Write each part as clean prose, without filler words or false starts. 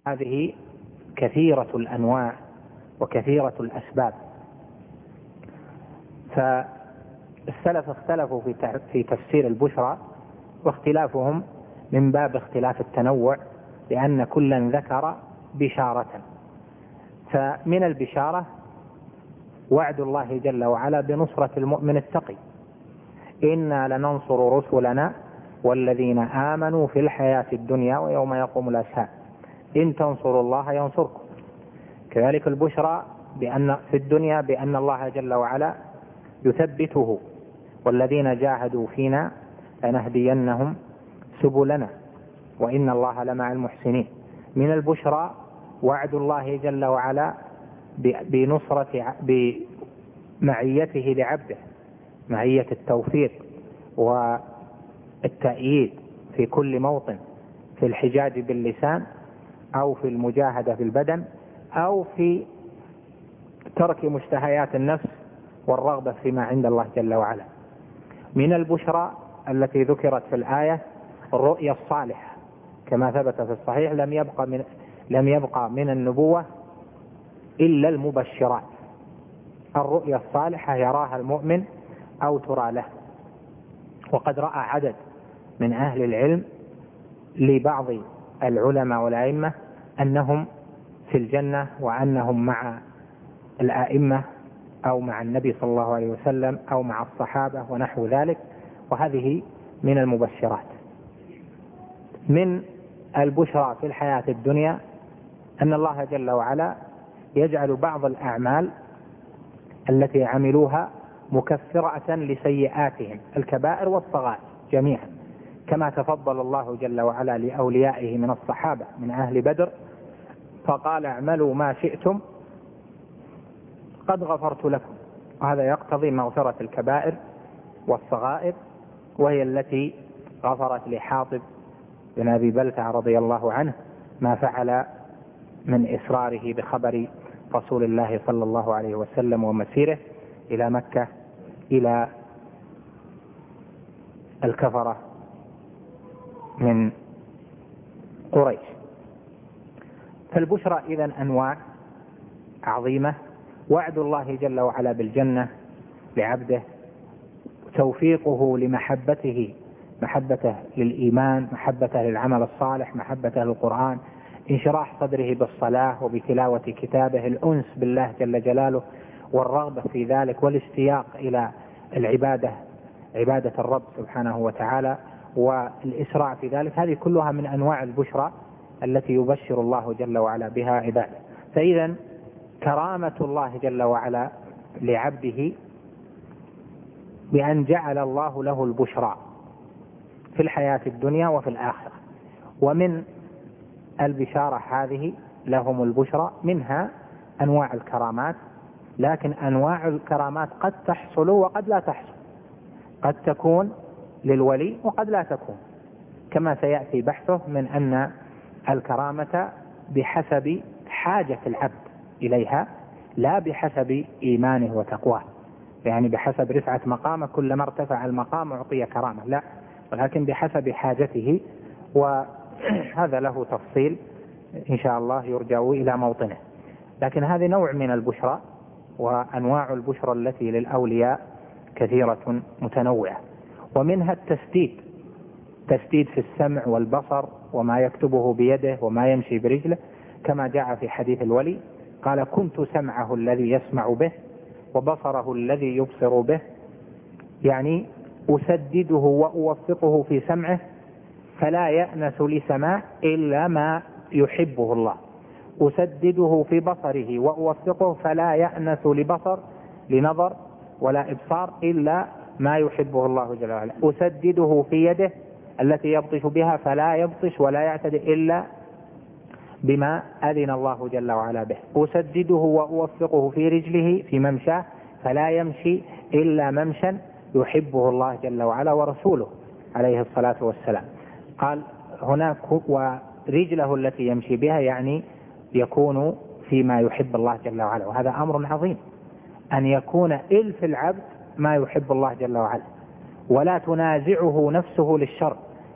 هذه كثيرة الأنواع وكثيرة الأسباب. فالسلف اختلفوا في تفسير البشرى، واختلافهم من باب اختلاف التنوع، لأن كلا ذكر بشارة. فمن البشارة وعد الله جل وعلا بنصرة المؤمن التقي: إنا لننصر رسلنا والذين آمنوا في الحياة الدنيا ويوم يقوم الأشهاد إن تنصروا الله ينصركم. كذلك البشرى في الدنيا بأن الله جل وعلا يثبته: والذين جاهدوا فينا لنهدينهم سبلنا وإن الله لمع المحسنين. من البشرى وعد الله جل وعلا بمعيته لعبده، معية التوفيق والتأييد في كل موطن، في الحجاج باللسان أو في المجاهدة بالبدن أو في ترك مشتهيات النفس والرغبة فيما عند الله جل وعلا. من البشرى التي ذكرت في الآية الرؤيا الصالحة، كما ثبت في الصحيح: لم يبقى من النبوة إلا المبشرات. الرؤيا الصالحة يراها المؤمن أو ترى له. وقد رأى عدد من أهل العلم لبعض العلماء والأئمة أنهم في الجنة، وأنهم مع الآئمة أو مع النبي صلى الله عليه وسلم أو مع الصحابة ونحو ذلك، وهذه من المبشرات. من البشرى في الحياة الدنيا أن الله جل وعلا يجعل بعض الأعمال التي عملوها مكفرة لسيئاتهم، الكبائر والصغائر جميعا، كما تفضل الله جل وعلا لأوليائه من الصحابة من أهل بدر فقال: اعملوا ما شئتم قد غفرت لكم. وهذا يقتضي مغفرة الكبائر والصغائر، وهي التي غفرت لحاطب بن أبي بلتع رضي الله عنه ما فعل من إسراره بخبر رسول الله صلى الله عليه وسلم ومسيره إلى مكة إلى الكفرة من قريش. فالبشرى إذن أنواع عظيمة: وعد الله جل وعلا بالجنة لعبده، توفيقه لمحبته، محبته للإيمان، محبته للعمل الصالح، محبته للقرآن، انشراح صدره بالصلاة وبتلاوة كتابه، الأنس بالله جل جلاله والرغبة في ذلك والاشتياق إلى العبادة، عبادة الرب سبحانه وتعالى، والإسراع في ذلك. هذه كلها من أنواع البشرى التي يبشر الله جل وعلا بها عباده. فإذا كرامة الله جل وعلا لعبده بأن جعل الله له البشرى في الحياة الدنيا وفي الآخرة. ومن البشارة هذه لهم البشرى منها أنواع الكرامات، لكن أنواع الكرامات قد تحصل وقد لا تحصل، قد تكون للولي وقد لا تكون، كما سيأتي بحثه من أن الكرامة بحسب حاجة العبد إليها لا بحسب إيمانه وتقواه، يعني بحسب رفعة مقامه كلما ارتفع المقام أعطي كرامة، لا، ولكن بحسب حاجته، وهذا له تفصيل إن شاء الله يرجع إلى موطنه. لكن هذا نوع من البشرى، وأنواع البشرى التي للأولياء كثيرة متنوعة. ومنها تسديد في السمع والبصر وما يكتبه بيده وما يمشي برجله، كما جاء في حديث الولي قال: كنت سمعه الذي يسمع به وبصره الذي يبصر به، يعني أسدده وأوفقه في سمعه فلا يأنس لسماع إلا ما يحبه الله، أسدده في بصره وأوفقه فلا يأنس لنظر ولا إبصار إلا ما يحبه الله جل وعلا، أسدده في يده التي يبطش بها فلا يبطش ولا يعتدي إلا بما أذن الله جل وعلا به، أسدده وأوفقه في رجله في ممشاه فلا يمشي إلا ممشا يحبه الله جل وعلا ورسوله عليه الصلاة والسلام. قال هناك: ورجله التي يمشي بها، يعني يكون فيما يحب الله جل وعلا. وهذا أمر عظيم، أن يكون إلف العبد ما يحب الله جل وعلا، ولا تنازعه نفسه للشر،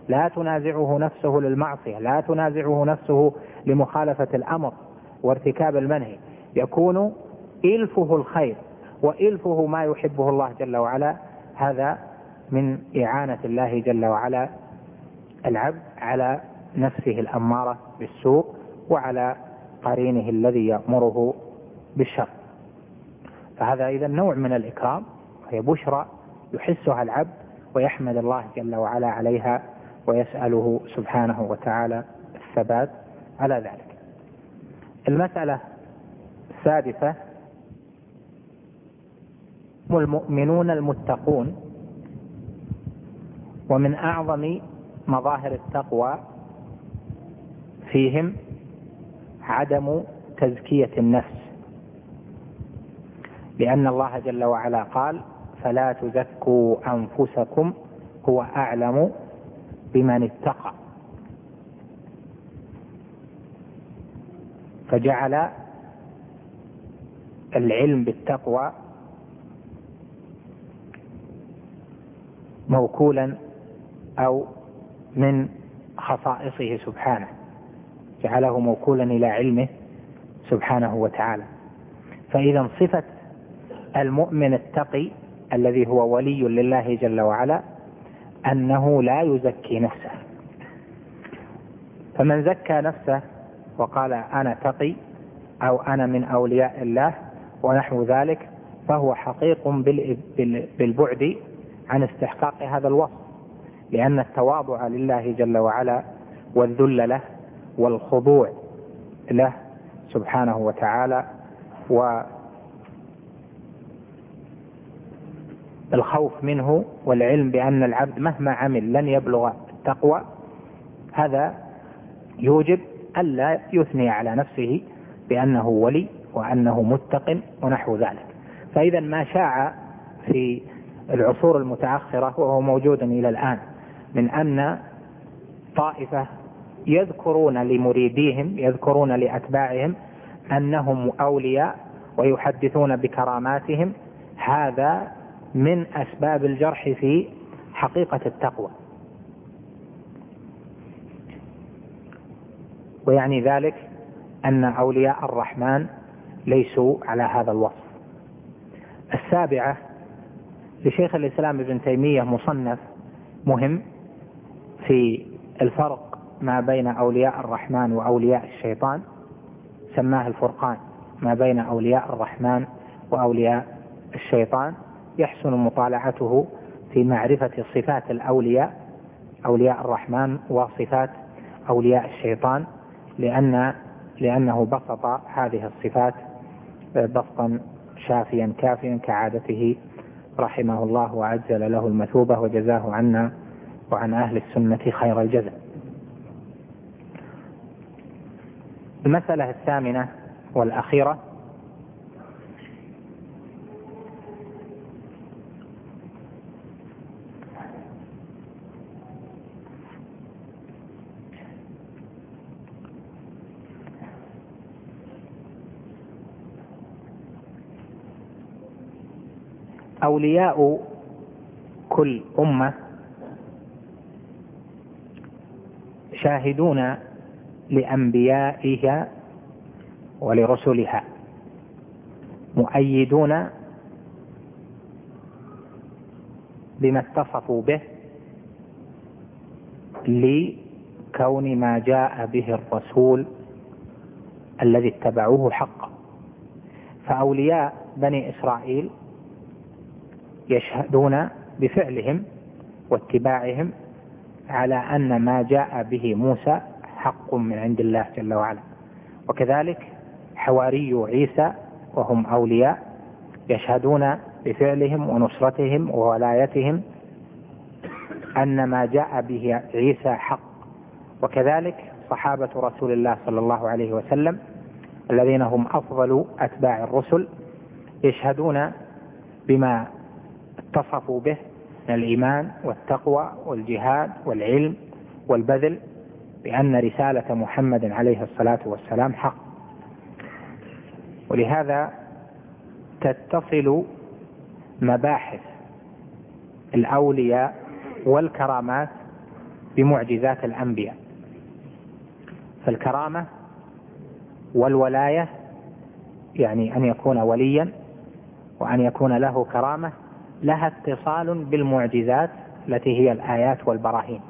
لا تنازعه نفسه للمعصية، لا تنازعه نفسه لمخالفة الأمر وارتكاب المنهي، يكون إلفه الخير وإلفه ما يحبه الله جل وعلا. هذا من إعانة الله جل وعلا العبد على نفسه الأمارة بالسوء وعلى قرينه الذي يأمره بالشر. فهذا إذا نوع من الإكرام، وهي بشرى يحسها العبد ويحمد الله جل وعلا عليها ويسأله سبحانه وتعالى الثبات على ذلك. المسألة السادسة: هم المؤمنون المتقون. ومن أعظم مظاهر التقوى فيهم عدم تزكية النفس، لأن الله جل وعلا قال: فلا تزكوا أنفسكم هو أعلم بمن اتقى. فجعل العلم بالتقوى موكولا أو من خصائصه سبحانه، جعله موكولا إلى علمه سبحانه وتعالى. فإذا صفة المؤمن التقي الذي هو ولي لله جل وعلا أنه لا يزكي نفسه. فمن زكى نفسه وقال أنا تقي أو أنا من أولياء الله ونحو ذلك، فهو حقيق بالبعد عن استحقاق هذا الوصف، لأن التواضع لله جل وعلا والذل له والخضوع له سبحانه وتعالى والخوف منه والعلم بأن العبد مهما عمل لن يبلغ التقوى، هذا يوجب ألا يثني على نفسه بأنه ولي وأنه متق ونحو ذلك. فإذا ما شاع في العصور المتأخرة وهو موجود إلى الآن من أن طائفة يذكرون لمريديهم، يذكرون لأتباعهم أنهم أولياء ويحدثون بكراماتهم، هذا من أسباب الجرح في حقيقة التقوى. ويعني ذلك أن أولياء الرحمن ليسوا على هذا الوصف. السابعة: لشيخ الإسلام ابن تيمية مصنف مهم في الفرق ما بين أولياء الرحمن وأولياء الشيطان، سماه الفرقان ما بين أولياء الرحمن وأولياء الشيطان. يحسن مطالعته في معرفة صفات الأولياء، أولياء الرحمن، وصفات أولياء الشيطان، لأنه بسط هذه الصفات بسطا شافيا كافيا كعادته رحمه الله وعجل له المثوبة وجزاه عنا وعن أهل السنة خير الجزاء. المسألة الثامنة والأخيرة: أولياء كل أمة شاهدون لأنبيائها ولرسلها، مؤيدون بما اتصفوا به لكون ما جاء به الرسول الذي اتبعوه حقا. فأولياء بني إسرائيل يشهدون بفعلهم واتباعهم على أن ما جاء به موسى حق من عند الله جل وعلا. وكذلك حواري عيسى وهم أولياء يشهدون بفعلهم ونصرتهم وولايتهم أن ما جاء به عيسى حق. وكذلك صحابة رسول الله صلى الله عليه وسلم الذين هم أفضل أتباع الرسل يشهدون بما اتصفوا به من الإيمان والتقوى والجهاد والعلم والبذل، بأن رسالة محمد عليه الصلاة والسلام حق. ولهذا تتصل مباحث الأولياء والكرامات بمعجزات الأنبياء. فالكرامة والولاية يعني أن يكون وليا وأن يكون له كرامة لها اتصال بالمعجزات التي هي الآيات والبراهين،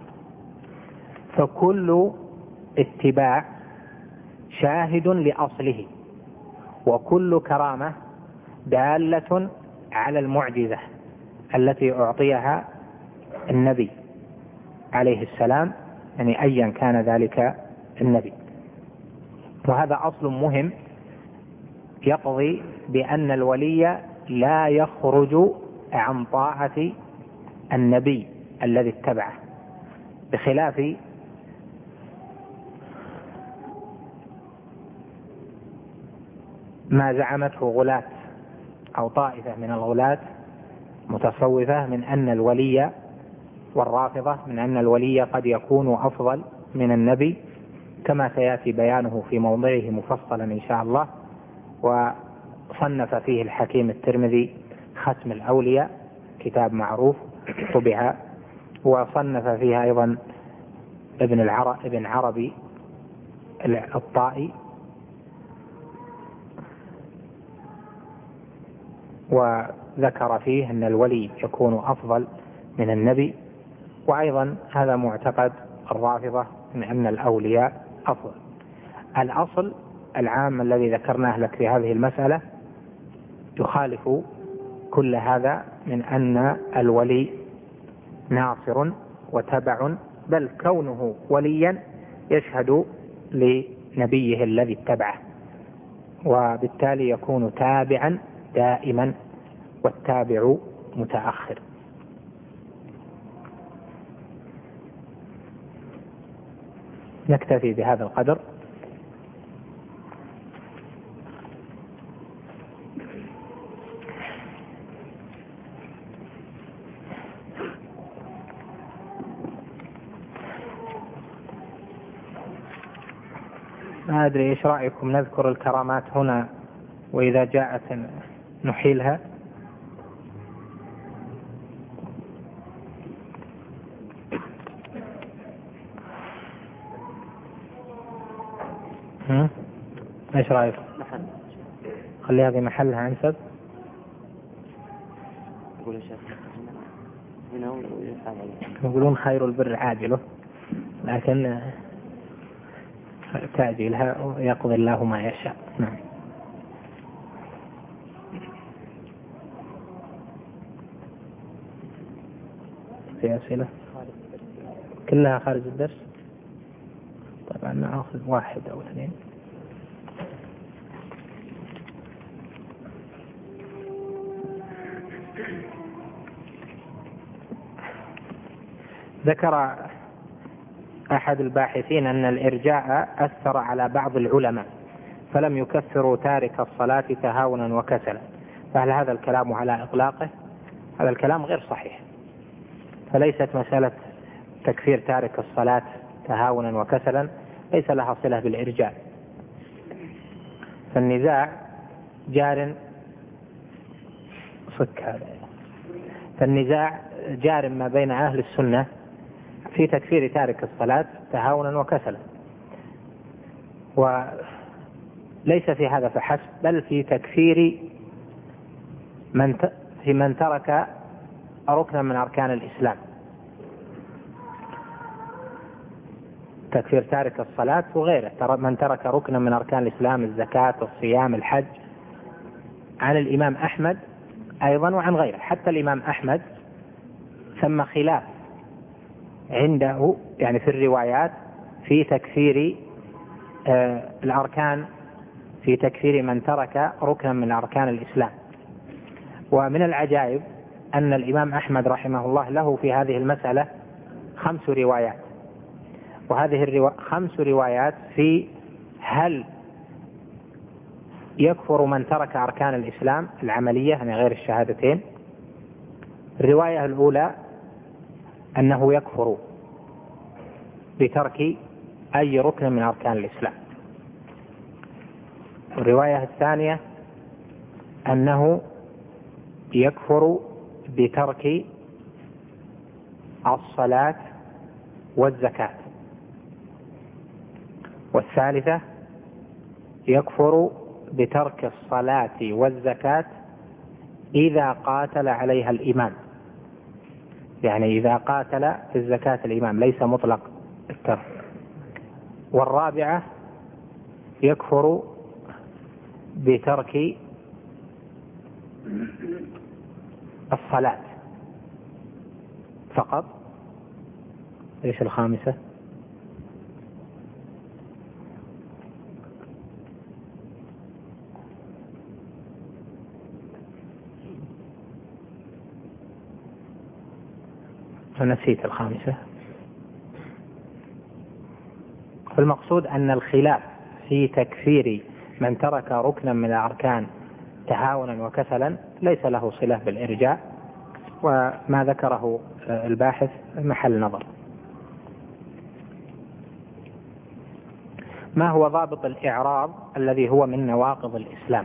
فكل اتباع شاهد لأصله، وكل كرامة دالة على المعجزة التي أعطيها النبي عليه السلام، يعني أيا كان ذلك النبي. وهذا أصل مهم يقضي بأن الولي لا يخرج عن طاعة النبي الذي اتبعه، بخلاف ما زعمته غلاة أو طائفة من الغلاة متصوفة من أن الولي، والرافضة من أن الولي قد يكون أفضل من النبي، كما سيأتي بيانه في موضعه مفصلا إن شاء الله. وصنف فيه الحكيم الترمذي ختم الأولياء، كتاب معروف طبع، وصنف فيها أيضا ابن عربي الطائي، وذكر فيه أن الولي يكون أفضل من النبي. وأيضا هذا معتقد الرافضة من أن الأولياء أفضل. الأصل العام الذي ذكرناه لك في هذه المسألة يخالف كل هذا، من أن الولي ناصر وتبع، بل كونه وليا يشهد لنبيه الذي اتبعه، وبالتالي يكون تابعا دائما، والتابع متأخر. نكتفي بهذا القدر. ما أدري إيش رأيكم نذكر الكرامات هنا، وإذا جاءت نحيلها. ايش رايكم؟ خلي هذه محلها انسب. يقولون خير البر عاجله، لكن تأجيلها يقضي الله ما يشاء. نعم. في أسئلة كلها خارج الدرس؟ طبعا نأخذ واحد أو اثنين. ذكر أحد الباحثين أن الإرجاء أثر على بعض العلماء فلم يكفروا تارك الصلاة تهاونا وكسلا، فهل هذا الكلام على إطلاقه؟ هذا الكلام غير صحيح، فليست مسألة تكفير تارك الصلاة تهاونا وكسلا ليس لها صلة بالإرجاء. فالنزاع جار ما بين أهل السنة في تكفير تارك الصلاة تهاونا وكسلا، وليس في هذا فحسب، بل في تكفير من ترك ركنا من أركان الإسلام. تكفير تارك الصلاة وغيره، من ترك ركنا من أركان الإسلام، الزكاة، الصيام، الحج، عن الإمام أحمد أيضا وعن غيره. حتى الإمام أحمد ثم خلاف عنده يعني في الروايات في تكفير الأركان، في تكفير من ترك ركنا من أركان الإسلام. ومن العجائب أن الإمام أحمد رحمه الله له في هذه المسألة 5 روايات، وهذه 5 روايات في هل يكفر من ترك أركان الإسلام العملية يعني غير الشهادتين. الرواية الأولى أنه يكفر بترك أي ركن من أركان الإسلام. الرواية الثانية أنه يكفر بترك الصلاة والزكاة. والثالثة يكفر بترك الصلاة والزكاة إذا قاتل عليها الإمام، يعني إذا قاتل في الزكاة الإمام ليس مطلق الترك. والرابعة يكفر بترك الصلاة فقط. ايش الخامسة؟ نسيت الخامسة. فالمقصود أن الخلاف في تكفير من ترك ركنا من الأركان تهاونا وكسلا ليس له صلة بالإرجاء، وما ذكره الباحث محل نظر. ما هو ضابط الإعراض الذي هو من نواقض الإسلام؟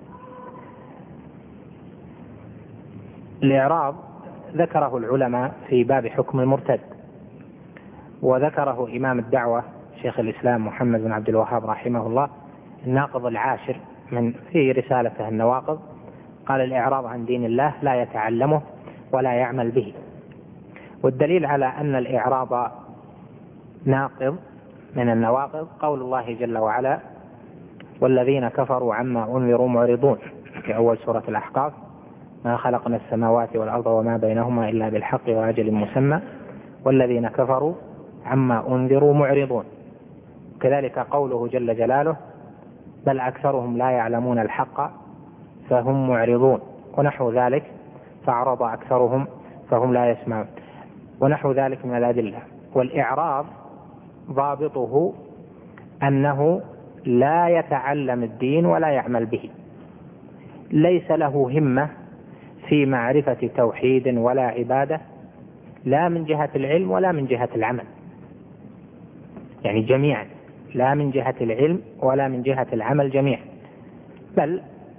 الإعراض ذكره العلماء في باب حكم المرتد، وذكره إمام الدعوة شيخ الإسلام محمد بن عبد الوهاب رحمه الله الناقض العاشر في رسالته النواقض. قال: الإعراض عن دين الله لا يتعلمه ولا يعمل به. والدليل على أن الإعراض ناقض من النواقض قول الله جل وعلا: والذين كفروا عما أنذروا معرضون، في أول سورة الأحقاف: ما خلقنا السماوات والأرض وما بينهما إلا بالحق وأجل مسمى والذين كفروا عما أنذروا معرضون. كذلك قوله جل جلاله: بل أكثرهم لا يعلمون الحق فهم معرضون، ونحو ذلك: فأعرض أكثرهم فهم لا يسمعون، ونحو ذلك من الأدلة. والإعراض ضابطه أنه لا يتعلم الدين ولا يعمل به، ليس له همة في معرفة توحيد ولا عبادة، لا من جهة العلم ولا من جهة العمل، يعني جميعا، لا من جهة العلم ولا من جهة العمل جميعا، بل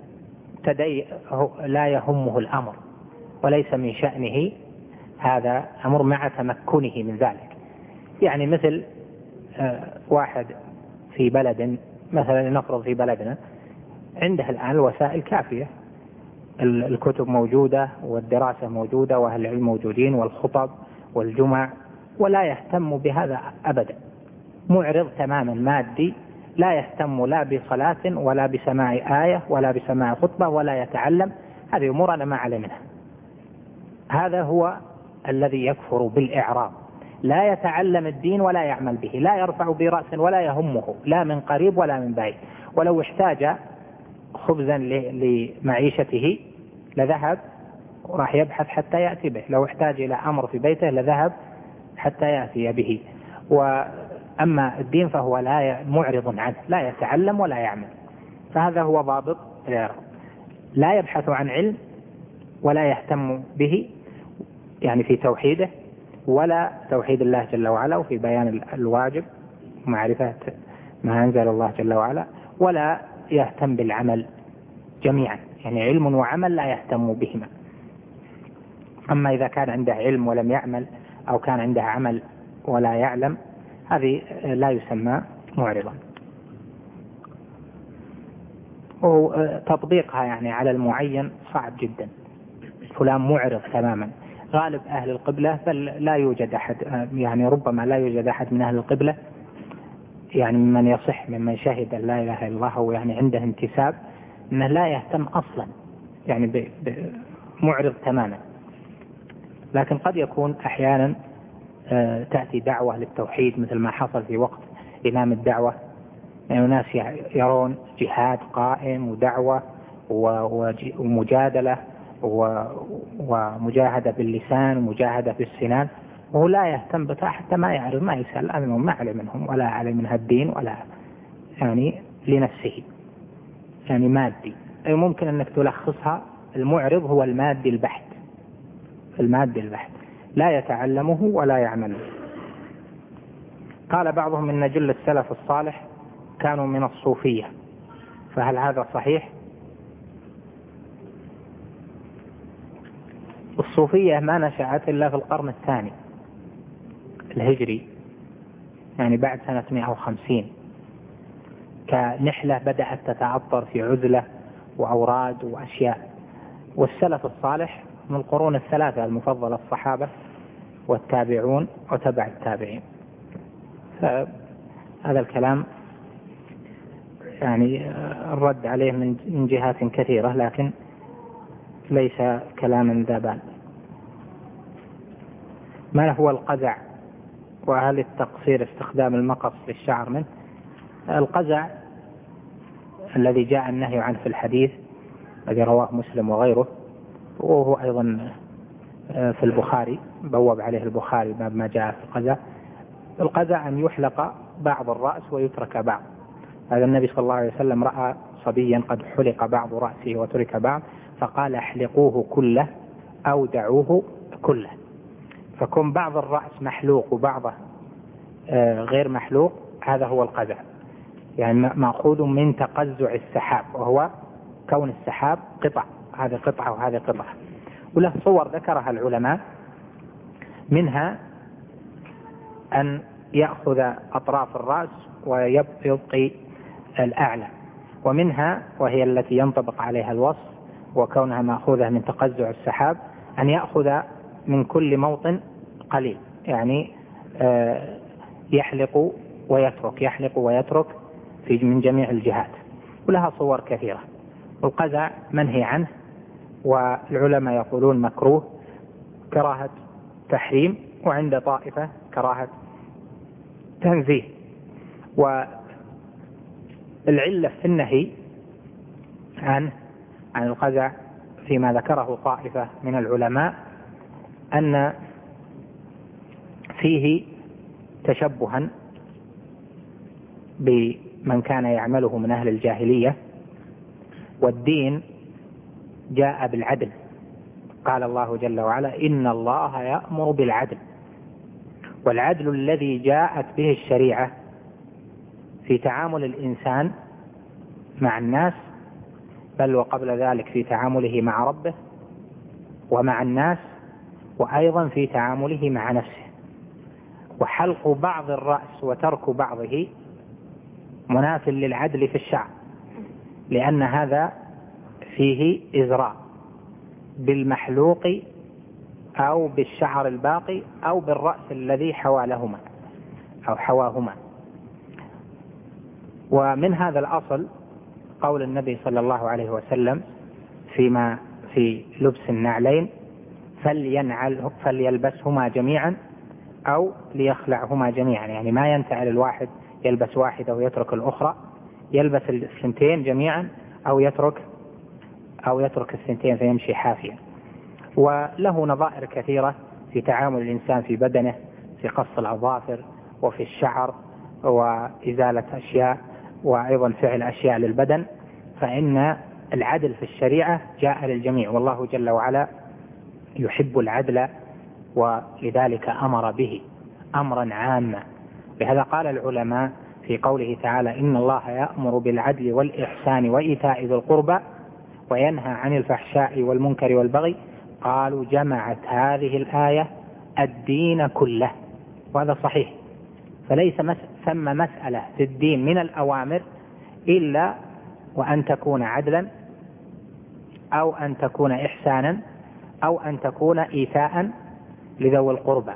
لا يهمه الأمر وليس من شأنه هذا أمر مع تمكنه من ذلك. يعني مثل واحد في بلد، مثلا نفرض في بلدنا، عنده الآن الوسائل كافية، الكتب موجودة والدراسة موجودة وأهل العلم موجودين والخطب والجمع، ولا يهتم بهذا أبدا، معرض تماما مادي، لا يهتم لا بصلاة ولا بسماع آية ولا بسماع خطبة ولا يتعلم، هذه أمور أنا ما علي منها. هذا هو الذي يكفر بالإعراض، لا يتعلم الدين ولا يعمل به، لا يرفع برأس ولا يهمه لا من قريب ولا من بعيد، ولو احتاج خبزا لمعيشته لذهب وراح يبحث حتى يأتي به، لو احتاج إلى أمر في بيته لذهب حتى يأتي به. وأما الدين فهو معرض عنه، لا يتعلم ولا يعمل. فهذا هو ضابط الإعراض، لا يبحث عن علم ولا يهتم به، يعني في توحيده ولا توحيد الله جل وعلا وفي بيان الواجب ومعرفة ما أنزل الله جل وعلا، ولا يهتم بالعمل جميعا، يعني علم وعمل لا يهتم بهما. أما إذا كان عنده علم ولم يعمل، أو كان عنده عمل ولا يعلم، هذه لا يسمى معرضا. وتطبيقها يعني على المعين صعب جدا، فلان معرض تماما. غالب أهل القبلة بل لا يوجد أحد، يعني ربما لا يوجد أحد من أهل القبلة يعني ممن يصح ممن شهد أن لا إله إلا الله ويعني عنده انتساب أنه لا يهتم أصلا، يعني معرض تماما. لكن قد يكون أحيانا تأتي دعوة للتوحيد مثل ما حصل في وقت إمام الدعوة، يعني ناس يرون جهاد قائم ودعوة ومجادلة ومجاهدة باللسان ومجاهدة بالسنان، وهو لا يهتم بها حتى ما يعرف، ما يسأل عنهم، ما علي منهم ولا علي منها الدين ولا يعني لنفسه، يعني مادي. أي ممكن أنك تلخصها: المعرض هو المادي البحت، المادي البحت، لا يتعلمه ولا يعمله. قال بعضهم إن جل السلف الصالح كانوا من الصوفية، فهل هذا صحيح؟ الصوفية ما نشأت إلا في القرن الثاني الهجري، يعني بعد سنة 150، كنحلة بدأت تتعطر في عزلة وأوراد وأشياء. والسلف الصالح من القرون الثلاثة المفضلة الصحابة والتابعون وتبع التابعين. فهذا الكلام يعني الرد عليه من جهات كثيرة، لكن ليس كلاما ذا بال. ما هو القزع؟ وهل التقصير استخدام المقص للشعر منه؟ القزع الذي جاء النهي عنه في الحديث الذي رواه مسلم وغيره، وهو أيضا في البخاري، بوب عليه البخاري باب ما جاء في القزع. القزع أن يحلق بعض الرأس ويترك بعض. هذا النبي صلى الله عليه وسلم رأى صبيا قد حلق بعض رأسه وترك بعض، فقال احلقوه كله أو دعوه كله. فكون بعض الرأس محلوق وبعضه غير محلوق، هذا هو القزع، يعني مأخوذ من تقزع السحاب، وهو كون السحاب قطع، هذه قطعة وهذه قطعة. وله صور ذكرها العلماء، منها أن يأخذ أطراف الرأس ويبقي الأعلى، ومنها وهي التي ينطبق عليها الوصف وكونها مأخوذة من تقزع السحاب أن يأخذ من كل موطن قليل، يعني يحلق ويترك يحلق ويترك من جميع الجهات. ولها صور كثيرة. والقزع منهي عنه، والعلماء يقولون مكروه كراهة تحريم، وعند طائفة كراهة تنزيه. والعلة في النهي عن القزع فيما ذكره طائفة من العلماء أن فيه تشبها بمن كان يعمله من أهل الجاهلية، والدين جاء بالعدل. قال الله جل وعلا إن الله يأمر بالعدل، والعدل الذي جاءت به الشريعة في تعامل الإنسان مع الناس، بل وقبل ذلك في تعامله مع ربه ومع الناس، وأيضا في تعامله مع نفسه. وحلق بعض الرأس وترك بعضه مناف للعدل في الشعر، لأن هذا فيه إزراء بالمحلوق أو بالشعر الباقي أو بالرأس الذي حوالهما أو حواهما. ومن هذا الأصل قول النبي صلى الله عليه وسلم فيما في لبس النعلين فليلبسهما جميعا أو ليخلعهما جميعا، يعني ما ينتعل الواحد يلبس واحدة ويترك الأخرى، يلبس الثنتين جميعا أو يترك الثنتين فيمشي حافيا. وله نظائر كثيرة في تعامل الإنسان في بدنه، في قص الأظافر وفي الشعر وإزالة أشياء وأيضا فعل أشياء للبدن. فإن العدل في الشريعة جاء للجميع، والله جل وعلا يحب العدل، ولذلك أمر به أمرا عاما. لهذا قال العلماء في قوله تعالى إن الله يأمر بالعدل والإحسان وإيتاء ذي القربى وينهى عن الفحشاء والمنكر والبغي، قالوا جمعت هذه الآية الدين كله. وهذا صحيح، فليس ثم مسألة في الدين من الأوامر إلا وأن تكون عدلا أو أن تكون إحسانا أو أن تكون إيتاء لذوي القربى.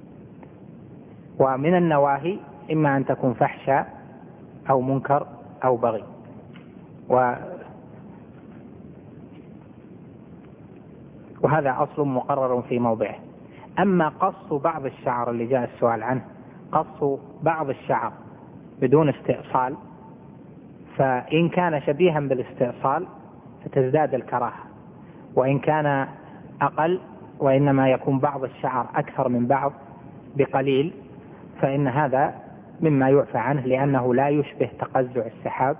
ومن النواهي إما أن تكون فحشا أو منكر أو بغي. وهذا أصل مقرر في موضعه. أما قص بعض الشعر اللي جاء السؤال عنه، قص بعض الشعر بدون استئصال، فإن كان شبيها بالاستئصال فتزداد الكراهة، وإن كان أقل وإنما يكون بعض الشعر أكثر من بعض بقليل فإن هذا مما يعفى عنه، لأنه لا يشبه تقزع السحاب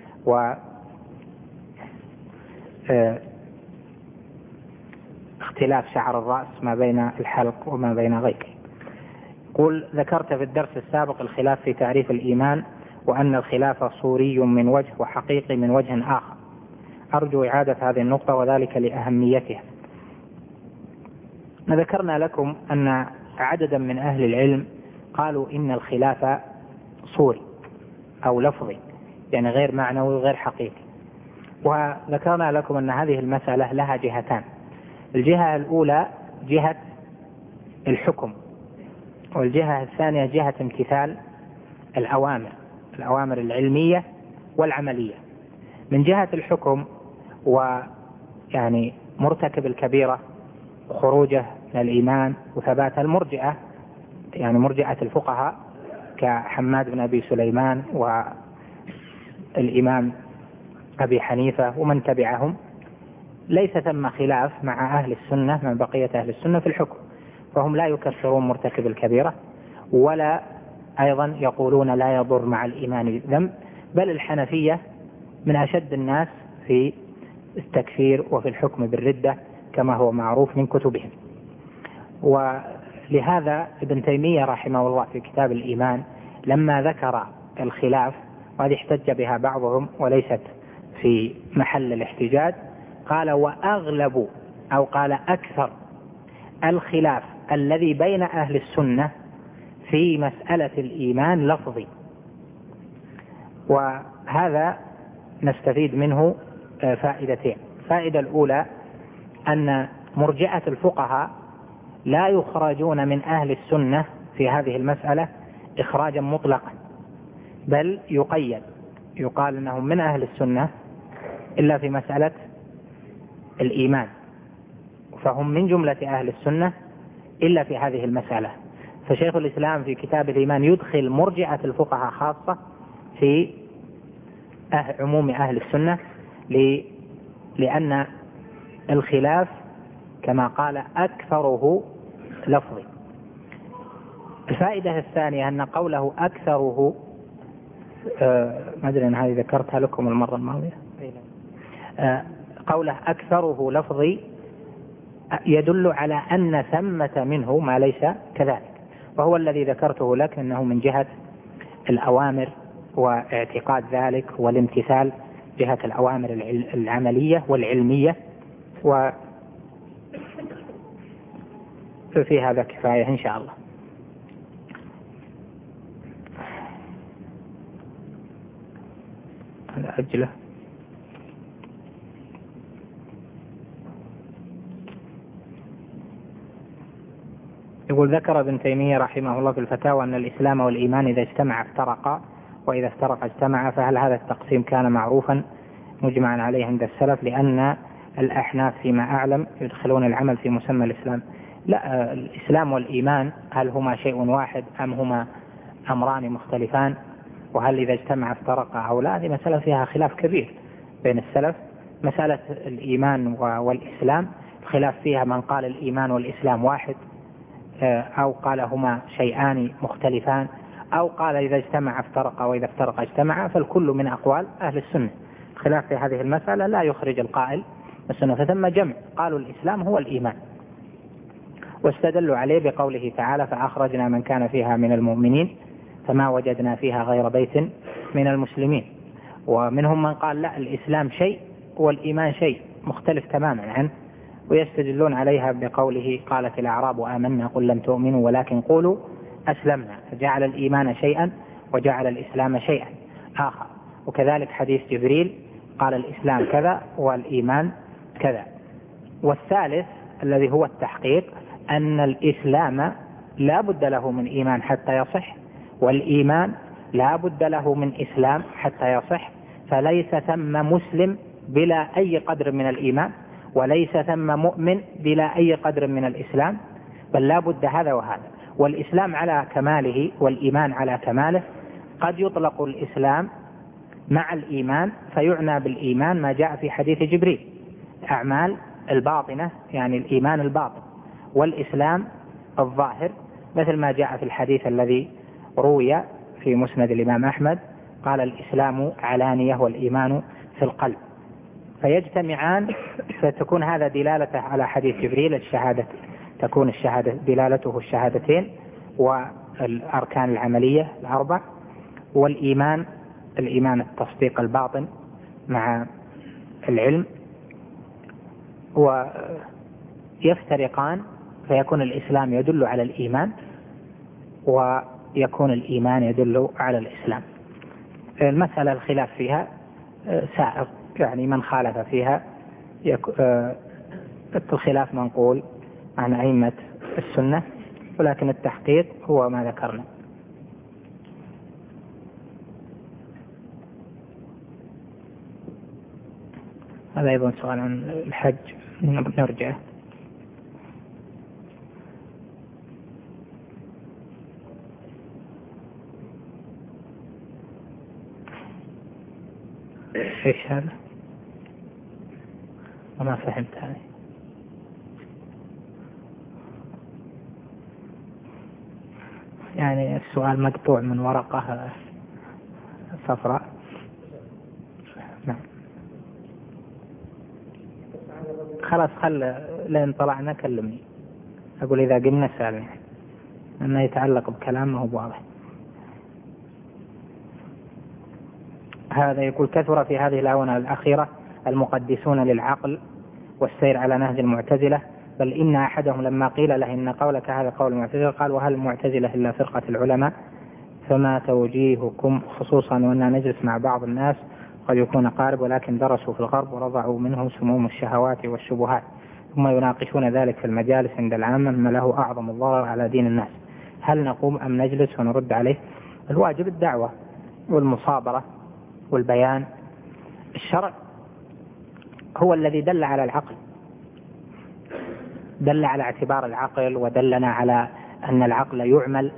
واختلاف شعر الرأس ما بين الحلق وما بين غيره. قل ذكرت في الدرس السابق الخلاف في تعريف الإيمان، وأن الخلاف صوري من وجه وحقيقي من وجه آخر. أرجو إعادة هذه النقطة وذلك لأهميتها. ذكرنا لكم أن عددا من أهل العلم قالوا إن الخلاف صوري أو لفظي، يعني غير معنوي وغير حقيقي. وذكرنا لكم أن هذه المسألة لها جهتان. الجهة الأولى جهة الحكم، والجهة الثانية جهة امتثال الأوامر العلمية والعملية. من جهة الحكم، ويعني مرتكب الكبيرة خروجه من الإيمان وثبات المرجئة، يعني مرجئة الفقهاء كحماد بن أبي سليمان والإمام أبي حنيفة ومن تبعهم، ليس ثم خلاف مع أهل السنة من بقية أهل السنة في الحكم، فهم لا يكفرون مرتكب الكبيرة، ولا أيضا يقولون لا يضر مع الإيمان ذنب، بل الحنفية من أشد الناس في التكفير وفي الحكم بالردة كما هو معروف من كتبهم. ولهذا ابن تيمية رحمه الله في كتاب الإيمان لما ذكر الخلاف، وهذه احتج بها بعضهم وليست في محل الاحتجاج، قال وأغلب أو قال أكثر الخلاف الذي بين أهل السنة في مسألة الإيمان لفظي. وهذا نستفيد منه فائدتين. الفائدة الأولى أن مرجئة الفقهاء لا يخرجون من أهل السنة في هذه المسألة إخراجا مطلقا، بل يقال أنهم من أهل السنة إلا في مسألة الإيمان، فهم من جملة أهل السنة إلا في هذه المسألة. فشيخ الإسلام في كتاب الإيمان يدخل مرجئة الفقهاء خاصة في عموم أهل السنة، لأن الخلاف كما قال أكثره لفظي. الفائدة الثانية أن قوله أكثره، ما أدري أن هذه ذكرتها لكم المرة الماضية، قوله أكثره لفظي يدل على أن ثمة منه ما ليس كذلك، وهو الذي ذكرته لك أنه من جهة الأوامر واعتقاد ذلك والامتثال، جهة الأوامر العملية والعلمية. وفي هذا كفاية إن شاء الله. هذا أجله. يقول ذكر ابن تيمية رحمه الله في الفتاوى أن الإسلام والإيمان إذا اجتمع افترقا، وإذا افترق اجتمع، فهل هذا التقسيم كان معروفا مجمعا عليه عند السلف؟ لأن الأحناف فيما أعلم يدخلون العمل في مسمى الإسلام. لا، الإسلام والإيمان هل هما شيء واحد أم هما أمران مختلفان؟ وهل إذا اجتمع افترقا أو لا؟ هذه مسألة فيها خلاف كبير بين السلف. مسألة الإيمان والإسلام الخلاف فيها من قال الإيمان والإسلام واحد، أو قال هما شيئان مختلفان، أو قال إذا اجتمع افترق وإذا افترق اجتمع، فالكل من أقوال أهل السنة. الخلاف في هذه المسألة لا يخرج القائل السنة، فثم جمع قالوا الإسلام هو الإيمان، واستدلوا عليه بقوله تعالى فأخرجنا من كان فيها من المؤمنين فما وجدنا فيها غير بيت من المسلمين. ومنهم من قال لا، الإسلام شيء والإيمان شيء مختلف تماما عنه، ويستدلون عليها بقوله قالت الأعراب آمنا قل لم تؤمنوا ولكن قولوا أسلمنا، فجعل الإيمان شيئا وجعل الإسلام شيئا آخر. وكذلك حديث جبريل قال الإسلام كذا والإيمان كذا. والثالث الذي هو التحقيق أن الإسلام لا بد له من إيمان حتى يصح، والإيمان لا بد له من إسلام حتى يصح، فليس ثم مسلم بلا أي قدر من الإيمان، وليس ثم مؤمن بلا أي قدر من الإسلام، بل لا بد هذا وهذا. والإسلام على كماله والإيمان على كماله. قد يطلق الإسلام مع الإيمان فيعنى بالإيمان ما جاء في حديث جبريل، أعمال الباطنة يعني الإيمان الباطن، والإسلام الظاهر مثل ما جاء في الحديث الذي روي في مسند الإمام أحمد قال الإسلام علانية والإيمان في القلب، فيجتمعان، فتكون هذا دلالته على حديث جبريل الشهادة، تكون الشهادة دلالته الشهادتين والأركان العملية الأربع، والإيمان الإيمان التصديق الباطن مع العلم، ويفترقان فيكون الإسلام يدل على الإيمان يكون الإيمان يدل على الإسلام. المسألة الخلاف فيها سائغ، يعني من خالف فيها الخلاف منقول عن أئمة السنة، ولكن التحقيق هو ما ذكرنا. هذا أيضا سؤال عن الحج نرجع. ايش هذا؟ وما فهمت هذه. يعني السؤال مقطوع من ورقة صفراء. نعم خلاص، لين طلعنا كلمني، أقول إذا قمنا سألني، أنه يتعلق بكلام ما هو واضح. هذا يقول: كثر في هذه الآونة الأخيرة المقدسون للعقل والسير على نهج المعتزلة، بل إن أحدهم لما قيل له إن قولك هذا قول المعتزلة قال: وهل المعتزلة إلا فرقة العلماء؟ فما توجيهكم، خصوصا وأننا نجلس مع بعض الناس قد يكون قارب ولكن درسوا في الغرب ورضعوا منهم سموم الشهوات والشبهات، ثم يناقشون ذلك في المجالس عند العامة مما له أعظم الضرر على دين الناس، هل نقوم أم نجلس ونرد عليه؟ الواجب الدعوة والمصابرة والبيان. الشرع هو الذي دل على العقل، دل على اعتبار العقل، ودلنا على أن العقل يعمل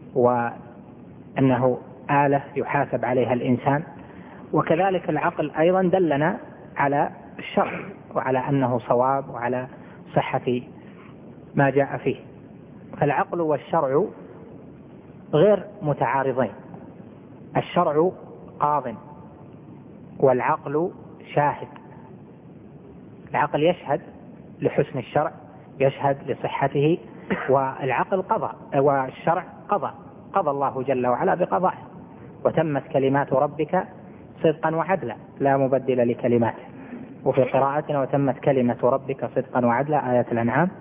وأنه آلة يحاسب عليها الإنسان، وكذلك العقل أيضا دلنا على الشرع وعلى أنه صواب وعلى صحة ما جاء فيه. فالعقل والشرع غير متعارضين، الشرع قاضٍ والعقل شاهد. العقل يشهد لحسن الشرع، يشهد لصحته، والعقل قضى والشرع قضى الله جل وعلا بقضائه، وتمت كلمات ربك صدقا وعدلا لا مبدل لكلماته. وفي قراءتنا: وتمت كلمة ربك صدقا وعدلا، آية الأنعام.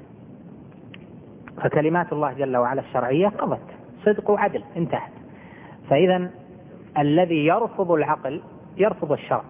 فكلمات الله جل وعلا الشرعية قضت صدق وعدل، انتهت. فإذا الذي يرفض العقل يرفض الشرع،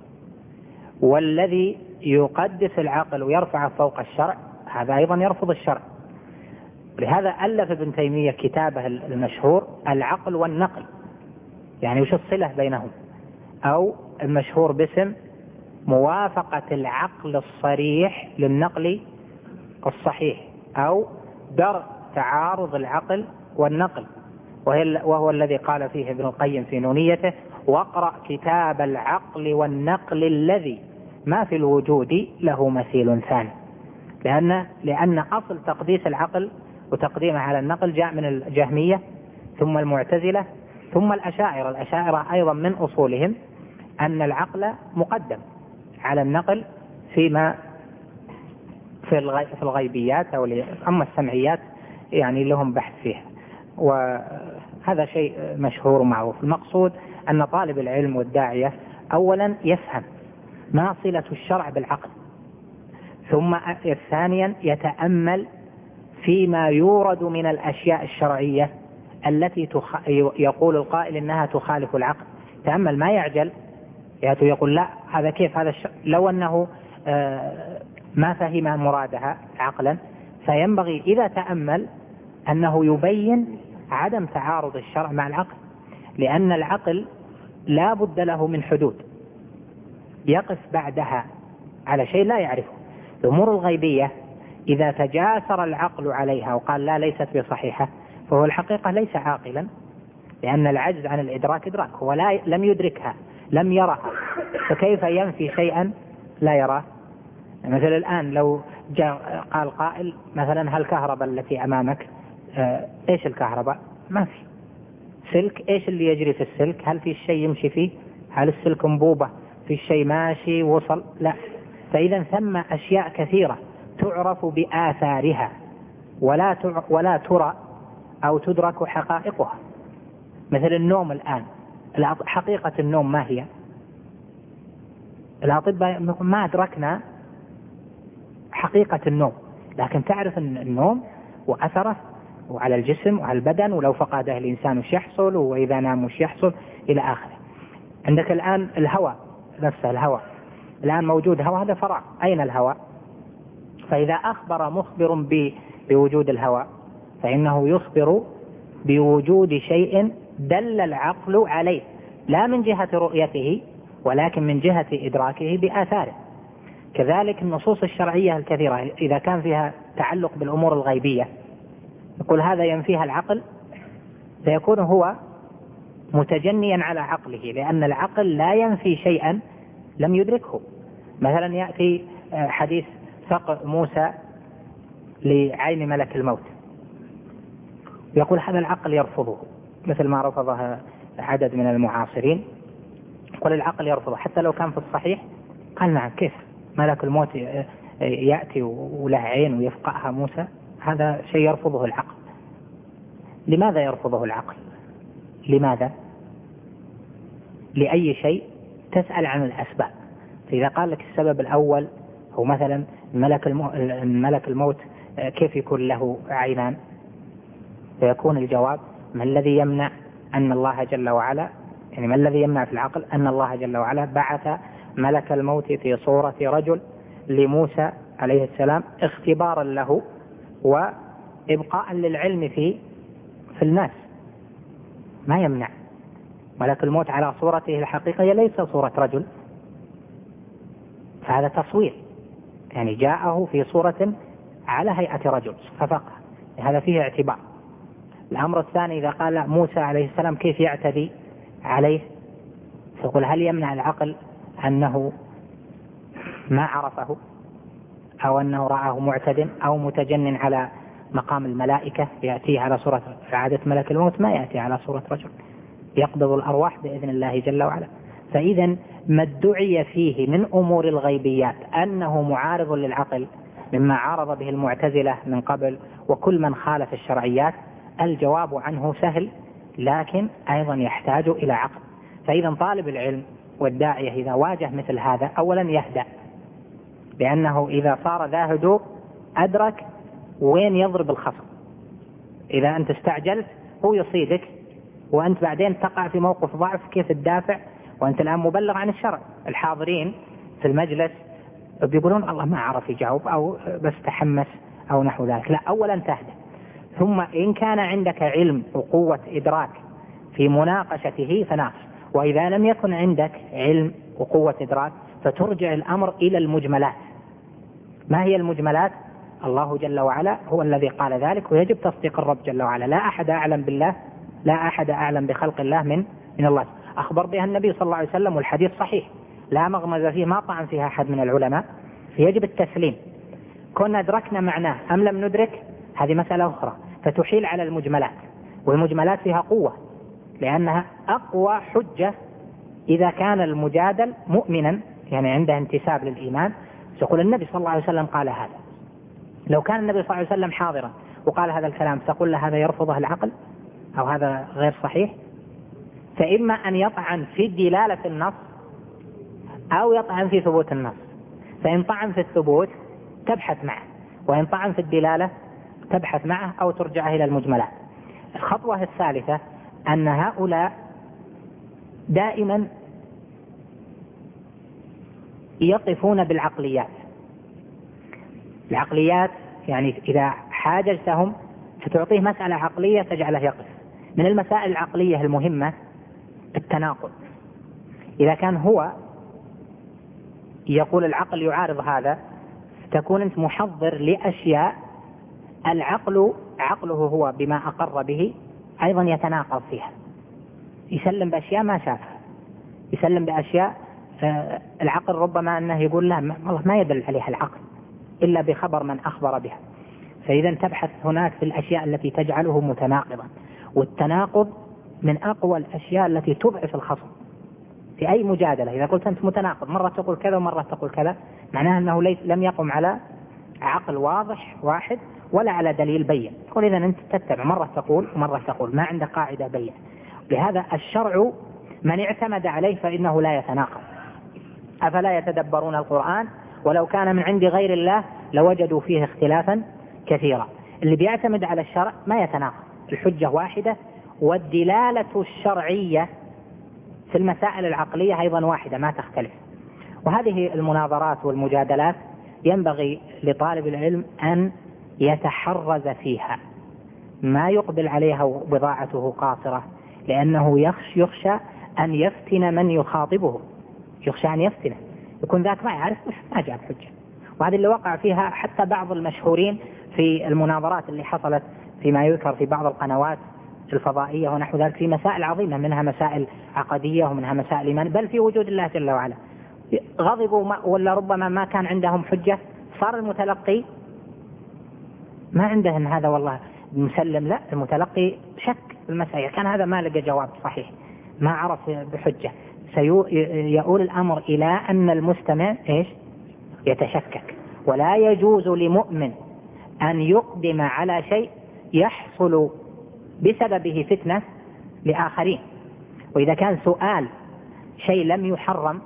والذي يقدس العقل ويرفع فوق الشرع هذا أيضا يرفض الشرع. لهذا ألف ابن تيمية كتابه المشهور العقل والنقل، يعني وش الصلة بينهم، أو المشهور باسم موافقة العقل الصريح للنقل الصحيح، أو درء تعارض العقل والنقل، وهو الذي قال فيه ابن القيم في نونيته: واقرأ كتاب العقل والنقل الذي ما في الوجود له مثيل ثاني. لأن أصل تقديس العقل وتقديمه على النقل جاء من الجهمية ثم المعتزلة ثم الأشاعرة. الأشاعرة أيضا من أصولهم أن العقل مقدم على النقل فيما في الغيبيات، أما السمعيات يعني لهم بحث فيها، وهذا شيء مشهور ومعروف. المقصود أن طالب العلم والداعية أولا يفهم ما صلة الشرع بالعقل، ثم ثانيا يتأمل فيما يورد من الأشياء الشرعية التي يقول القائل إنها تخالف العقل. تأمل، ما يعجل يقول لا هذا كيف، هذا لو أنه ما فهم مرادها عقلا، فينبغي إذا تأمل أنه يبين عدم تعارض الشرع مع العقل، لأن العقل لا بد له من حدود يقف بعدها على شيء لا يعرفه. الأمور الغيبية إذا تجاسر العقل عليها وقال لا ليست بصحيحة فهو الحقيقة ليس عاقلا، لأن العجز عن الإدراك إدراك، هو لم يدركها، لم يرها، فكيف ينفي شيئا لا يراه؟ مثل الآن لو جاء قال قائل مثلا: هل الكهرباء التي أمامك إيش الكهرباء؟ ما في سلك، إيش اللي يجري في السلك؟ هل في شيء يمشي فيه؟ هل السلك انبوبة في شيء ماشي وصل؟ لا. فإذا ثم أشياء كثيرة تعرف بآثارها ولا ترى أو تدرك حقائقها. مثل النوم الآن، حقيقة النوم ما هي؟ الأطباء ما أدركنا حقيقة النوم، لكن تعرف النوم وأثره وعلى الجسم وعلى البدن، ولو فقده الإنسان وش يحصل، وإذا نام وش يحصل إلى آخره. عندك الآن الهواء نفسه، الهواء الآن موجود هواء، هذا فراغ، أين الهواء؟ فإذا أخبر مخبر بوجود الهواء فإنه يخبر بوجود شيء دل العقل عليه، لا من جهة رؤيته ولكن من جهة إدراكه بآثاره. كذلك النصوص الشرعية الكثيرة إذا كان فيها تعلق بالأمور الغيبية يقول هذا ينفيها العقل، فيكون هو متجنيا على عقله، لأن العقل لا ينفي شيئا لم يدركه. مثلا يأتي حديث سقط موسى لعين ملك الموت، يقول هذا العقل يرفضه، مثل ما رفضها عدد من المعاصرين، يقول العقل يرفضه حتى لو كان في الصحيح. قال نعم، كيف ملك الموت يأتي وله عين ويفقأها موسى؟ هذا شيء يرفضه العقل. لماذا يرفضه العقل؟ لماذا؟ لأي شيء تسأل عن الأسباب. فإذا قال لك السبب الأول هو مثلا ملك الموت كيف يكون له عينان، فيكون الجواب ما الذي يمنع أن الله جل وعلا، يعني ما الذي يمنع في العقل أن الله جل وعلا بعث ملك الموت في صورة رجل لموسى عليه السلام اختبارا له وإبقاء للعلم في الناس. ما يمنع. ملك الموت على صورته الحقيقية ليس صورة رجل، فهذا تصوير، يعني جاءه في صورة على هيئة رجل ففقه، هذا فيه اعتبار. الأمر الثاني إذا قال موسى عليه السلام كيف يعتدي عليه، فيقول هل يمنع العقل أنه ما عرفه، أو أنه رآه معتد أو متجن على مقام الملائكة يأتيه على صورة، عادة ملك الموت ما يأتي على صورة رجل، يقبض الأرواح بإذن الله جل وعلا. فإذا ما ادعي فيه من أمور الغيبيات أنه معارض للعقل مما عارض به المعتزلة من قبل وكل من خالف الشرعيات، الجواب عنه سهل لكن أيضا يحتاج إلى عقل. فإذا طالب العلم والداعية إذا واجه مثل هذا أولا يهدأ، لأنه إذا صار ذا هدوء أدرك وين يضرب الخصم. إذا أنت استعجلت هو يصيدك وأنت بعدين تقع في موقف ضعف، كيف تدافع وأنت الآن مبلغ عن الشرع؟ الحاضرين في المجلس بيقولون الله ما عرف يجاوب أو بس تحمس أو نحو ذلك. لا، أولا تهدأ، ثم إن كان عندك علم وقوة إدراك في مناقشته فناقش، وإذا لم يكن عندك علم وقوة إدراك فترجع الأمر إلى المجملات. ما هي المجملات؟ الله جل وعلا هو الذي قال ذلك، ويجب تصديق الرب جل وعلا. لا أحد أعلم بالله، لا أحد أعلم بخلق الله من الله. أخبر بها النبي صلى الله عليه وسلم والحديث صحيح، لا مغمز فيه، ما طعن فيها أحد من العلماء، فيجب التسليم. كنا أدركنا معناه أم لم ندرك هذه مسألة أخرى، فتحيل على المجملات، والمجملات فيها قوة لأنها أقوى حجة إذا كان المجادل مؤمنا، يعني عنده انتساب للإيمان. تقول النبي صلى الله عليه وسلم قال هذا. لو كان النبي صلى الله عليه وسلم حاضرا وقال هذا الكلام تقول له هذا يرفضه العقل أو هذا غير صحيح. فإما أن يطعن في دلالة النص أو يطعن في ثبوت النص. فإن طعن في الثبوت تبحث معه، وإن طعن في الدلالة تبحث معه أو ترجعه إلى المجملات. الخطوة الثالثة أن هؤلاء دائما يقفون بالعقليات. العقليات يعني إذا حاجزتهم فتعطيه مسألة عقلية تجعله يقف. من المسائل العقلية المهمة التناقض. إذا كان هو يقول العقل يعارض هذا، تكون أنت محضر لأشياء العقل عقله هو بما أقر به أيضا يتناقض فيها، يسلم بأشياء ما شافها، يسلم بأشياء العقل ربما أنه يقول لا والله ما يدل عليها العقل إلا بخبر من أخبر بها. فإذا تبحث هناك في الأشياء التي تجعله متناقضا، والتناقض من أقوى الأشياء التي تضعف الخصم في أي مجادلة. إذا قلت أنت متناقض، مرة تقول كذا ومرة تقول كذا، معناها أنه لم يقم على عقل واضح واحد ولا على دليل بين. تقول إذا أنت تتبع مرة تقول ومرة تقول، ما عندك قاعدة بين. لهذا الشرع من اعتمد عليه فإنه لا يتناقض. أفلا يتدبرون القرآن ولو كان من عند غير الله لوجدوا فيه اختلافا كثيرا. اللي بيعتمد على الشرع ما يتناقض، الحجة واحدة، والدلالة الشرعية في المسائل العقلية أيضا واحدة ما تختلف. وهذه المناظرات والمجادلات ينبغي لطالب العلم أن يتحرز فيها، ما يقبل عليها بضاعته قاصرة، لأنه يخشى أن يفتن من يخاطبه، يخشى أن يفتنه، يكون ذاك ما يعرف ما جاب حجة. وهذا اللي وقع فيها حتى بعض المشهورين في المناظرات اللي حصلت فيما يذكر في بعض القنوات الفضائية ونحو ذلك، في مسائل عظيمة، منها مسائل عقدية ومنها مسائل إيمان، بل في وجود الله جل وعلا. غضبوا ولا ربما ما كان عندهم حجة، صار المتلقي ما عنده إن هذا والله مسلم، لا، المتلقي شك في المسائل، كان هذا ما لقى جواب صحيح، ما عرف بحجة، سيؤول الأمر إلى أن المستمع يتشكك. ولا يجوز لمؤمن أن يقدم على شيء يحصل بسببه فتنة لآخرين. وإذا كان سؤال شيء لم يحرم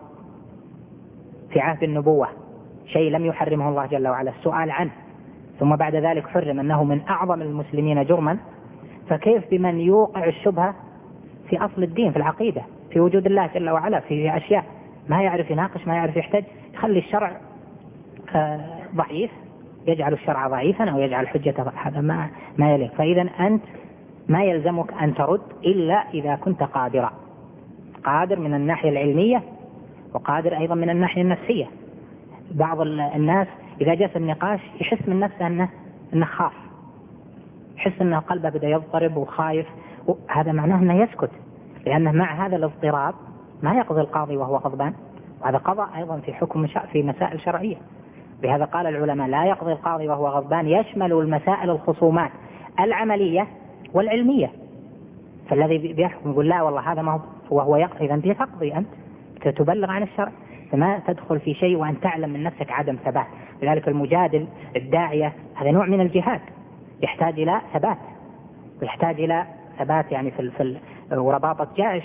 في عهد النبوة، شيء لم يحرمه الله جل وعلا، السؤال عنه ثم بعد ذلك حرم أنه من أعظم المسلمين جرما، فكيف بمن يوقع الشبهة في أصل الدين، في العقيدة، في وجود الله جل وعلا، في أشياء ما يعرف يناقش، ما يعرف يحتج، يخلي الشرع ضعيف، يجعل الشرع ضعيفا أو يجعل الحجة، هذا ما يليق. فإذا أنت ما يلزمك أن ترد إلا إذا كنت قادر من الناحية العلمية، وقادر أيضا من الناحية النفسية. بعض الناس إذا جاء في النقاش يحس من نفسه أنه خاف، يحس أنه قلبه بدأ يضطرب وخايف، هذا معناه أنه يسكت، لأنه مع هذا الاضطراب ما يقضي القاضي وهو غضبان، وهذا قضاء أيضا في حكم في مسائل شرعية. بهذا قال العلماء لا يقضي القاضي وهو غضبان، يشمل المسائل الخصومات العملية والعلمية. فالذي بيحكم يقول لا والله هذا ما هو وهو يقضي، إذا أنت تقضي، أنت تبلغ عن الشرع، فما تدخل في شيء وأن تعلم من نفسك عدم ثبات. لذلك المجادل الداعية هذا نوع من الجهاد، يحتاج إلى ثبات، ويحتاج إلى ثبات يعني في ورباطة جيش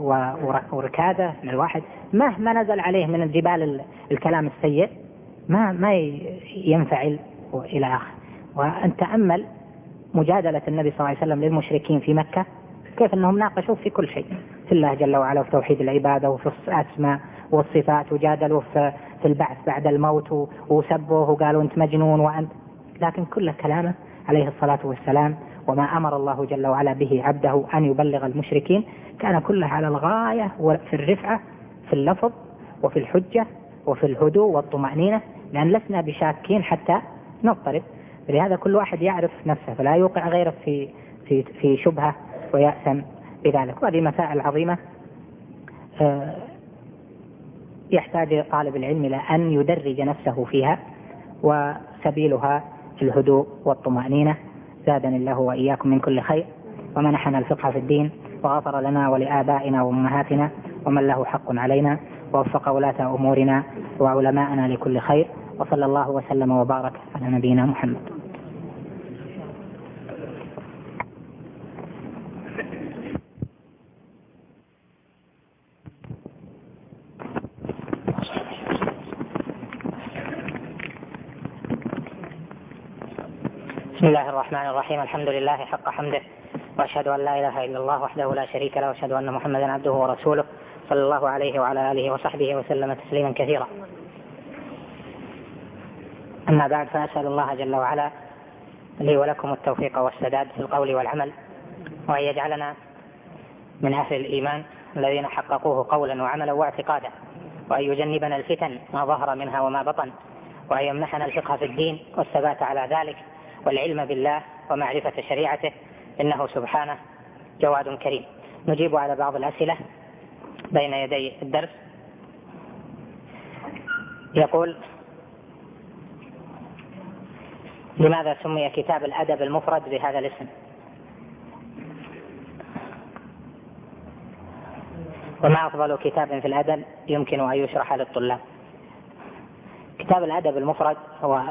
وركادة من الواحد، مهما نزل عليه من الجبال الكلام السيء ما ينفعل إلى آخر. وأن تأمل مجادلة النبي صلى الله عليه وسلم للمشركين في مكة، كيف أنهم ناقشوا في كل شيء، في الله جل وعلا، وفي توحيد العبادة، وفي الأسماء والصفات، وجادلوا في البعث بعد الموت، وسبوه وقالوا أنت مجنون وأنت، لكن كل كلامه عليه الصلاة والسلام وما أمر الله جل وعلا به عبده أن يبلغ المشركين كان كله على الغاية، وفي الرفعة في اللفظ وفي الحجة وفي الهدوء والطمأنينة، لأن لسنا بشاكين حتى نضطرب. لهذا كل واحد يعرف نفسه فلا يوقع غيره في شبهة ويأثم بذلك. وهذه مسائل عظيمة يحتاج طالب العلم إلى أن يدرج نفسه فيها، وسبيلها الهدوء والطمأنينة. زادني الله وإياكم من كل خير، ومنحنا الفقه في الدين، وغفر لنا ولآبائنا وأمهاتنا ومن له حق علينا، ووفق ولاة أمورنا وعلماءنا لكل خير، وصلى الله وسلم وبارك على نبينا محمد. بسم الله الرحمن الرحيم. الحمد لله حق حمده، وأشهد أن لا إله إلا الله وحده لا شريك له، وأشهد أن محمدا عبده ورسوله، صلى الله عليه وعلى آله وصحبه وسلم تسليما كثيرا. أما بعد، فأسأل الله جل وعلا لي ولكم التوفيق والسداد في القول والعمل، وأن يجعلنا من أهل الإيمان الذين حققوه قولا وعملا واعتقادا، وأن يجنبنا الفتن ما ظهر منها وما بطن، وأن يمنحنا الفقه في الدين والثبات على ذلك، والعلم بالله ومعرفة شريعته، إنه سبحانه جواد كريم. نجيب على بعض الأسئلة بين يدي الدرس. يقول: لماذا سمي كتاب الأدب المفرد بهذا الاسم؟ وما أفضل كتاب في الأدب يمكن أن يشرح للطلاب؟ كتاب الأدب المفرد هو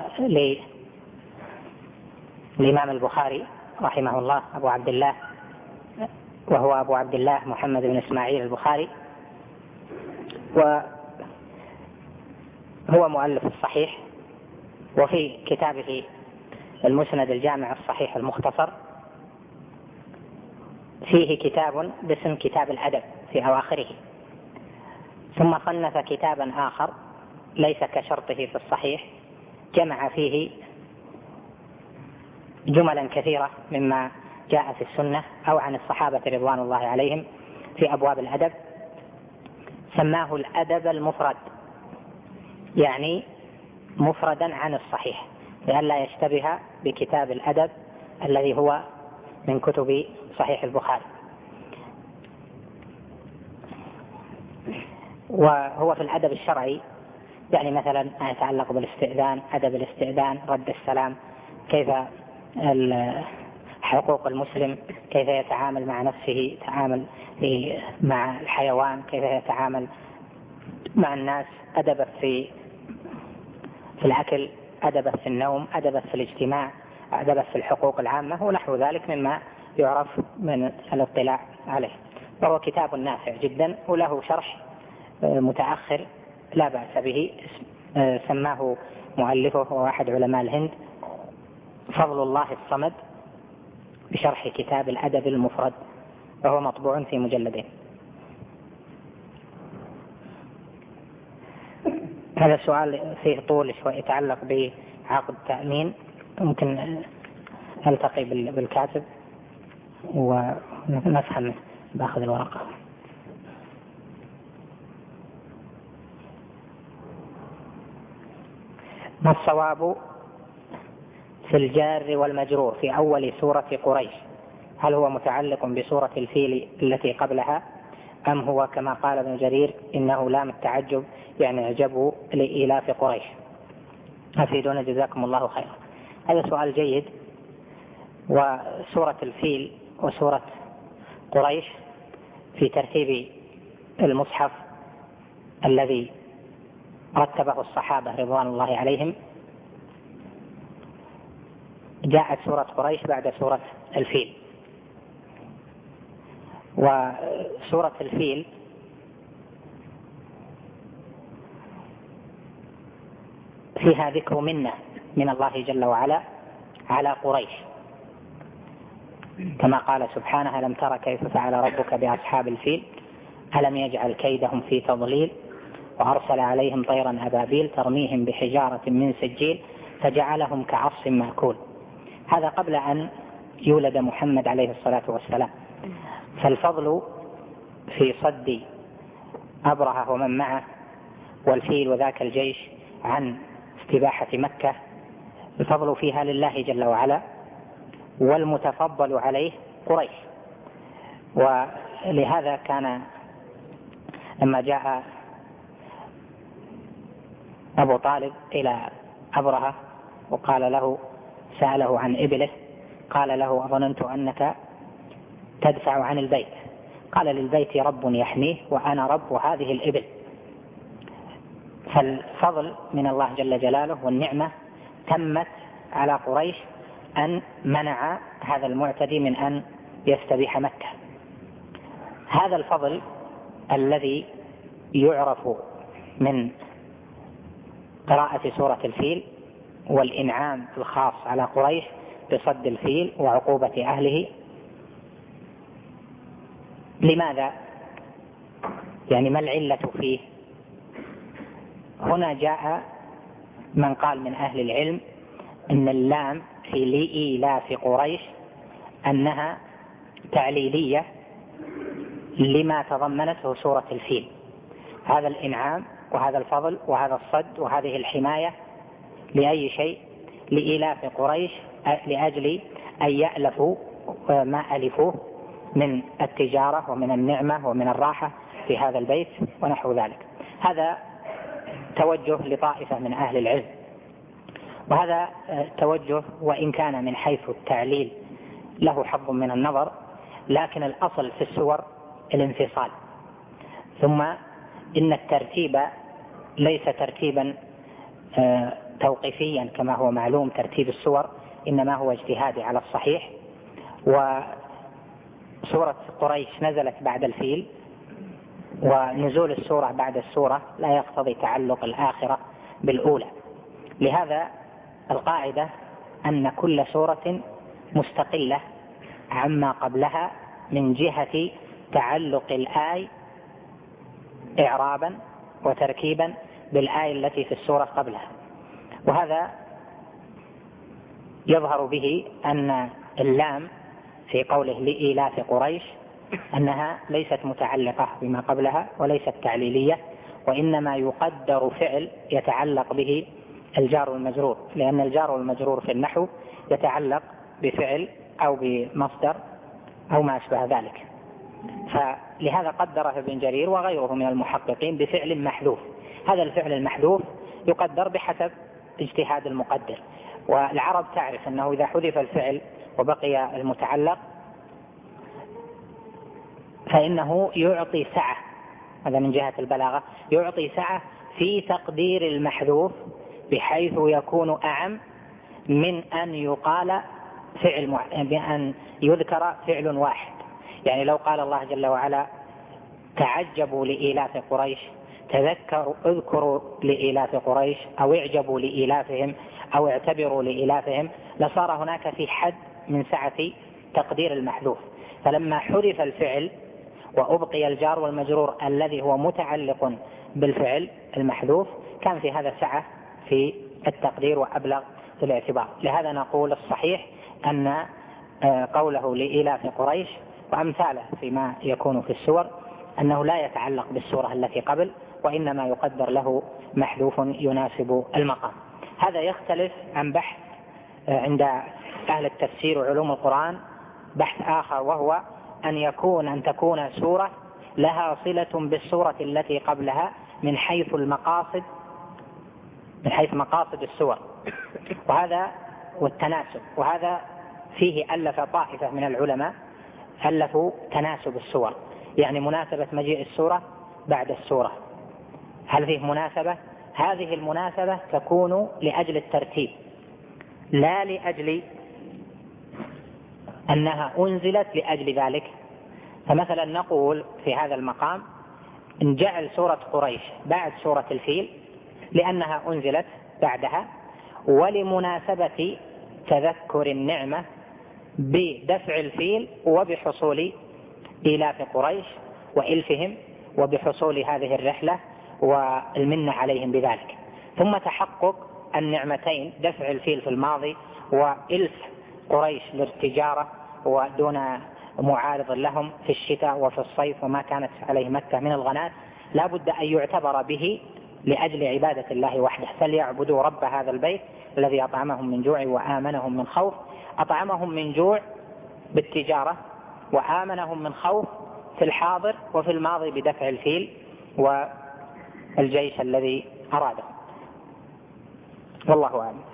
الإمام البخاري رحمه الله أبو عبد الله، وهو أبو عبد الله محمد بن إسماعيل البخاري، وهو مؤلف الصحيح. وفي كتابه المسند الجامع الصحيح المختصر فيه كتاب باسم كتاب الأدب في أواخره، ثم صنف كتابا آخر ليس كشرطه في الصحيح جمع فيه جملا كثيرة مما جاء في السنة أو عن الصحابة رضوان الله عليهم في أبواب الأدب، سماه الأدب المفرد، يعني مفردا عن الصحيح لئلا يشتبه بكتاب الأدب الذي هو من كتب صحيح البخاري. وهو في الأدب الشرعي يعني مثلا ما يتعلق بالاستئذان، أدب الاستئذان، رد السلام، كيف حقوق المسلم، كيف يتعامل مع نفسه، يتعامل مع الحيوان، كيف يتعامل مع الناس، أدب في الأكل، أدب في النوم، أدب في الاجتماع، أدب في الحقوق العامة ونحو ذلك مما يعرف من الاطلاع عليه. وهو كتاب نافع جدا وله شرح متأخر لا بأس به، سماه مؤلفه وواحد علماء الهند فضل الله الصمد بشرح كتاب الأدب المفرد، وهو مطبوع في مجلدين. هذا السؤال فيه طول شوي يتعلق بعقد التأمين، ممكن ألتقي بالكاتب ونفهم بأخذ الورقة. ما الصواب في الجار والمجرور في أول سورة قريش؟ هل هو متعلق بسورة الفيل التي قبلها أم هو كما قال ابن جرير إنه لام التعجب يعني اعجبوا لإيلاف قريش؟ أفيدونا جزاكم الله خيرا. هذا سؤال جيد. وسورة الفيل وسورة قريش في ترتيب المصحف الذي رتبه الصحابة رضوان الله عليهم جاءت سورة قريش بعد سورة الفيل. وسورة الفيل فيها ذكر منة من الله جل وعلا على قريش، كما قال سبحانه ألم تر كيف فعل ربك بأصحاب الفيل ألم يجعل كيدهم في تضليل وأرسل عليهم طيرا أبابيل ترميهم بحجارة من سجيل فجعلهم كعصف مأكول. هذا قبل أن يولد محمد عليه الصلاة والسلام. فالفضل في صد أبرهة ومن معه والفيل وذاك الجيش عن استباحة مكة، الفضل فيها لله جل وعلا، والمتفضل عليه قريش. ولهذا كان لما جاء أبو طالب إلى أبرهة وقال له سأله عن إبله قال له أظننت أنك تدفع عن البيت، قال للبيت رب يحميه وأنا رب هذه الإبل. فالفضل من الله جل جلاله والنعمة تمت على قريش أن منع هذا المعتدي من أن يستبيح مكة. هذا الفضل الذي يعرف من قراءة سورة الفيل والإنعام الخاص على قريش بصد الفيل وعقوبة أهله، لماذا؟ يعني ما العلة فيه؟ هنا جاء من قال من أهل العلم أن اللام في لإيلاف قريش أنها تعليلية لما تضمنته سورة الفيل، هذا الإنعام وهذا الفضل وهذا الصد وهذه الحماية لأي شيء؟ لإيلاف قريش لأجل أن يألفوا ما ألفوه من التجارة ومن النعمة ومن الراحة في هذا البيت ونحو ذلك. هذا توجه لطائفة من أهل العلم، وهذا توجه وإن كان من حيث التعليل له حظ من النظر، لكن الأصل في السور الانفصال. ثم إن الترتيب ليس ترتيبا توقيفيا كما هو معلوم ترتيب السور، إنما هو اجتهادي على الصحيح. وسورة قريش نزلت بعد الفيل، ونزول السورة بعد السورة لا يقتضي تعلق الآخرة بالأولى. لهذا القاعدة أن كل سورة مستقلة عما قبلها من جهة تعلق الآي إعرابا وتركيبا بالآية التي في السورة قبلها. وهذا يظهر به أن اللام في قوله لإيلاف قريش أنها ليست متعلقة بما قبلها وليست تعليلية، وإنما يقدر فعل يتعلق به الجار والمجرور، لأن الجار والمجرور في النحو يتعلق بفعل أو بمصدر أو ما أشبه ذلك. فلهذا قدره ابن جرير وغيره من المحققين بفعل محذوف. هذا الفعل المحذوف يقدر بحسب اجتهاد المقدر، والعرب تعرف أنه إذا حذف الفعل وبقي المتعلق فإنه يعطي سعة، هذا من جهة البلاغة، يعطي سعة في تقدير المحذوف بحيث يكون أعم من أن يقال بأن يذكر فعل واحد. يعني لو قال الله جل وعلا تعجبوا لإيلاف قريش، اذكروا لإيلاف قريش، أو اعجبوا لإيلافهم، أو اعتبروا لإيلافهم، لصار هناك في حد من سعة تقدير المحذوف. فلما حذف الفعل وأبقي الجار والمجرور الذي هو متعلق بالفعل المحذوف كان في هذا سعة في التقدير وأبلغ في الاعتبار. لهذا نقول الصحيح أن قوله لإيلاف قريش وأمثاله فيما يكون في السور أنه لا يتعلق بالسورة التي قبل، وإنما يقدر له محذوف يناسب المقام. هذا يختلف عن بحث عند أهل التفسير وعلوم القرآن بحث آخر، وهو أن تكون سورة لها صلة بالسورة التي قبلها من حيث المقاصد، من حيث مقاصد السور، وهذا والتناسب. وهذا فيه ألف طائفة من العلماء ألفوا تناسب السور، يعني مناسبة مجيء السورة بعد السورة. هل فيه مناسبة؟ هذه المناسبة تكون لأجل الترتيب لا لأجل أنها أنزلت لأجل ذلك. فمثلا نقول في هذا المقام إن جعل سورة قريش بعد سورة الفيل لأنها أنزلت بعدها، ولمناسبة تذكر النعمة بدفع الفيل وبحصول إيلاف قريش وإلفهم وبحصول هذه الرحلة والمنة عليهم بذلك. ثم تحقق النعمتين، دفع الفيل في الماضي وإلف قريش للتجارة ودون معارض لهم في الشتاء وفي الصيف وما كانت عليه مكة من الغنات، لا بد أن يعتبر به لأجل عبادة الله وحده. فليعبدوا رب هذا البيت الذي أطعمهم من جوع وآمنهم من خوف. أطعمهم من جوع بالتجارة وآمنهم من خوف في الحاضر وفي الماضي بدفع الفيل والجيش الذي أراده. والله أعلم.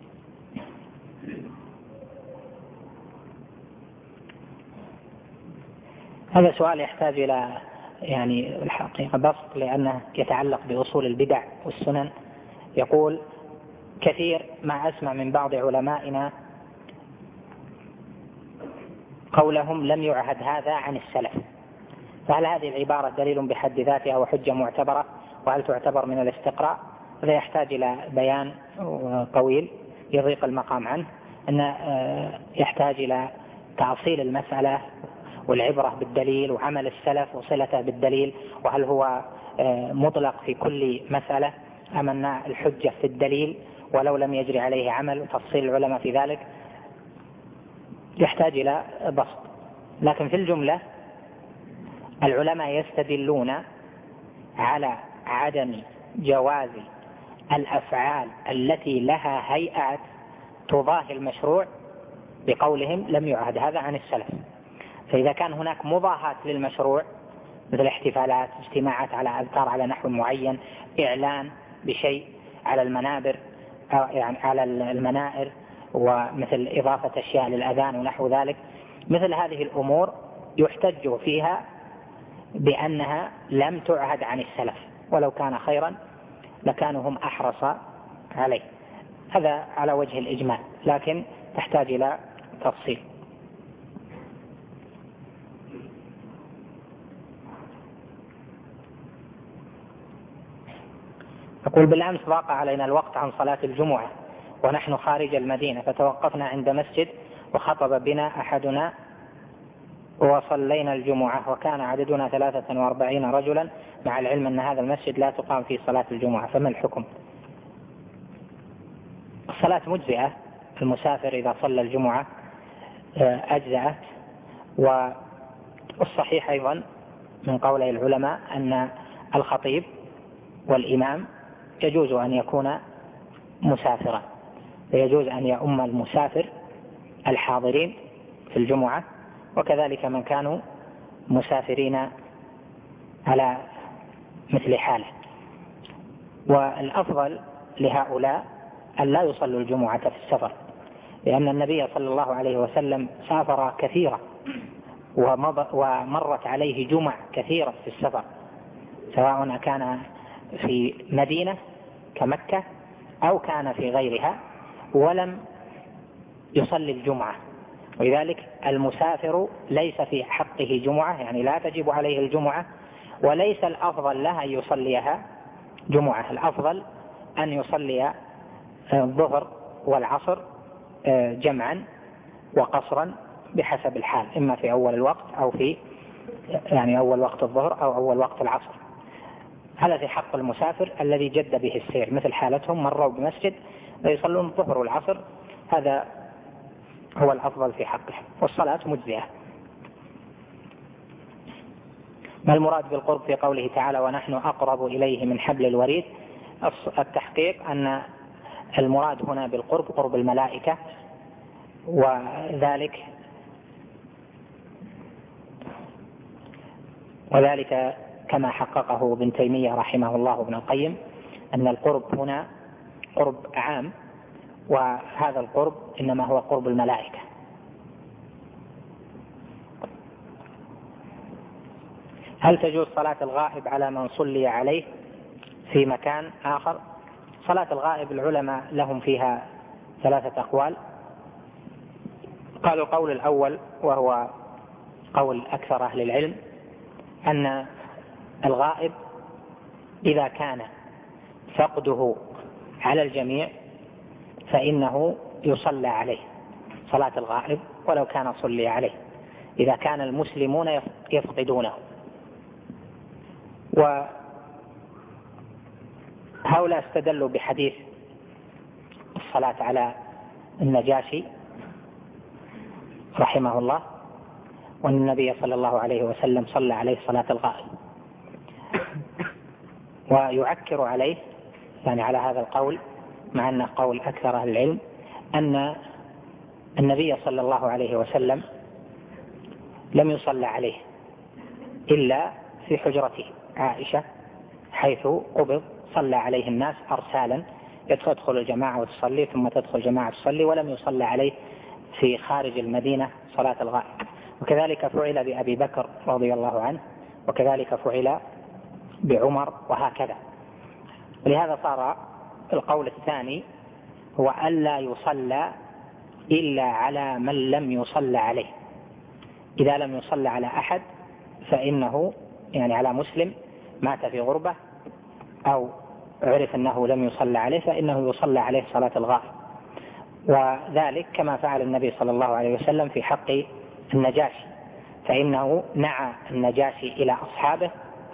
هذا سؤال يحتاج إلى يعني الحقيقة بسط، لأنه يتعلق بأصول البدع والسنن. يقول كثير ما أسمع من بعض علمائنا قولهم لم يعهد هذا عن السلف، فهل هذه العبارة دليل بحد ذاتها وحجة معتبرة، وهل تعتبر من الاستقراء؟ هذا يحتاج إلى بيان طويل يضيق المقام عنه، أن يحتاج إلى تأصيل المسألة والعبرة بالدليل وعمل السلف وصلته بالدليل، وهل هو مطلق في كل مسألة أم أن الحجة في الدليل ولو لم يجري عليه عمل، وتفصيل العلماء في ذلك يحتاج إلى بسط. لكن في الجملة العلماء يستدلون على عدم جواز الأفعال التي لها هيئات تضاهي المشروع بقولهم لم يعهد هذا عن السلف. فإذا كان هناك مضاهاة للمشروع مثل احتفالات، اجتماعات على أذكار على نحو معين، إعلان بشيء على المنابر أو يعني على المنائر، ومثل إضافة أشياء للأذان ونحو ذلك، مثل هذه الأمور يحتج فيها بأنها لم تعهد عن السلف، ولو كان خيرا لكانوا هم أحرص عليه. هذا على وجه الإجمال، لكن تحتاج إلى تفصيل. يقول بالأمس ضاق علينا الوقت عن صلاة الجمعة، ونحن خارج المدينة فتوقفنا عند مسجد وخطب بنا أحدنا وصلينا الجمعة وكان عددنا 43 رجلا، مع العلم أن هذا المسجد لا تقام فيه صلاة الجمعة، فما الحكم؟ الصلاة مجزئة، المسافر إذا صلى الجمعة أجزأت. والصحيح أيضا من قول العلماء أن الخطيب والإمام يجوز أن يكون مسافرا، فيجوز أن يؤم المسافر الحاضرين في الجمعة، وكذلك من كانوا مسافرين على مثل حاله. والأفضل لهؤلاء أن لا يصلوا الجمعة في السفر، لأن النبي صلى الله عليه وسلم سافر كثيرا ومرت عليه جمع كثيرة في السفر، سواء كان في مدينة كمكة أو كان في غيرها، ولم يصلي الجمعة. ولذلك المسافر ليس في حقه جمعة، يعني لا تجب عليه الجمعة، وليس الأفضل له أن يصليها جمعة. الأفضل أن يصلي الظهر والعصر جمعا وقصرا بحسب الحال، إما في أول الوقت أو في أول وقت الظهر أو أول وقت العصر. هذا في حق المسافر الذي جد به السير، مثل حالتهم مروا بمسجد يصلون الظهر والعصر، هذا هو الأفضل في حقه، والصلاة مجزئة. ما المراد بالقرب في قوله تعالى ونحن أقرب إليه من حبل الوريد؟ التحقيق أن المراد هنا بالقرب قرب الملائكة، وذلك كما حققه ابن تيمية رحمه الله وابن القيم أن القرب هنا قرب عام، وهذا القرب إنما هو قرب الملائكة. هل تجوز صلاة الغائب على من صلي عليه في مكان آخر؟ صلاة الغائب العلماء لهم فيها 3 أقوال. قالوا القول الأول وهو قول أكثر أهل العلم أن الغائب إذا كان فقده على الجميع فإنه يصلى عليه صلاة الغائب ولو كان صلي عليه، إذا كان المسلمون يفقدونه. وهؤلاء استدلوا بحديث الصلاة على النجاشي رحمه الله، وأن النبي صلى الله عليه وسلم صلى عليه صلاة الغائب، ويعكر عليه على هذا القول، مع أنه قول أكثر أهل العلم، أن النبي صلى الله عليه وسلم لم يصلى عليه إلا في حجرته عائشة حيث قبض، صلى عليه الناس أرسالا، تدخل الجماعة وتصلي ثم تدخل جماعة تصلي، ولم يصلى عليه في خارج المدينة صلاة الغائب. وكذلك فعل بأبي بكر رضي الله عنه، وكذلك فعل بعمر، وهكذا. ولهذا صار القول الثاني هو ألا يصلى إلا على من لم يصلى عليه. إذا لم يصلى على أحد فإنه على مسلم مات في غربة أو عرف أنه لم يصلى عليه فإنه يصلى عليه صلاة الغائب، وذلك كما فعل النبي صلى الله عليه وسلم في حق النجاشي، فإنه نعى النجاشي إلى أصحابه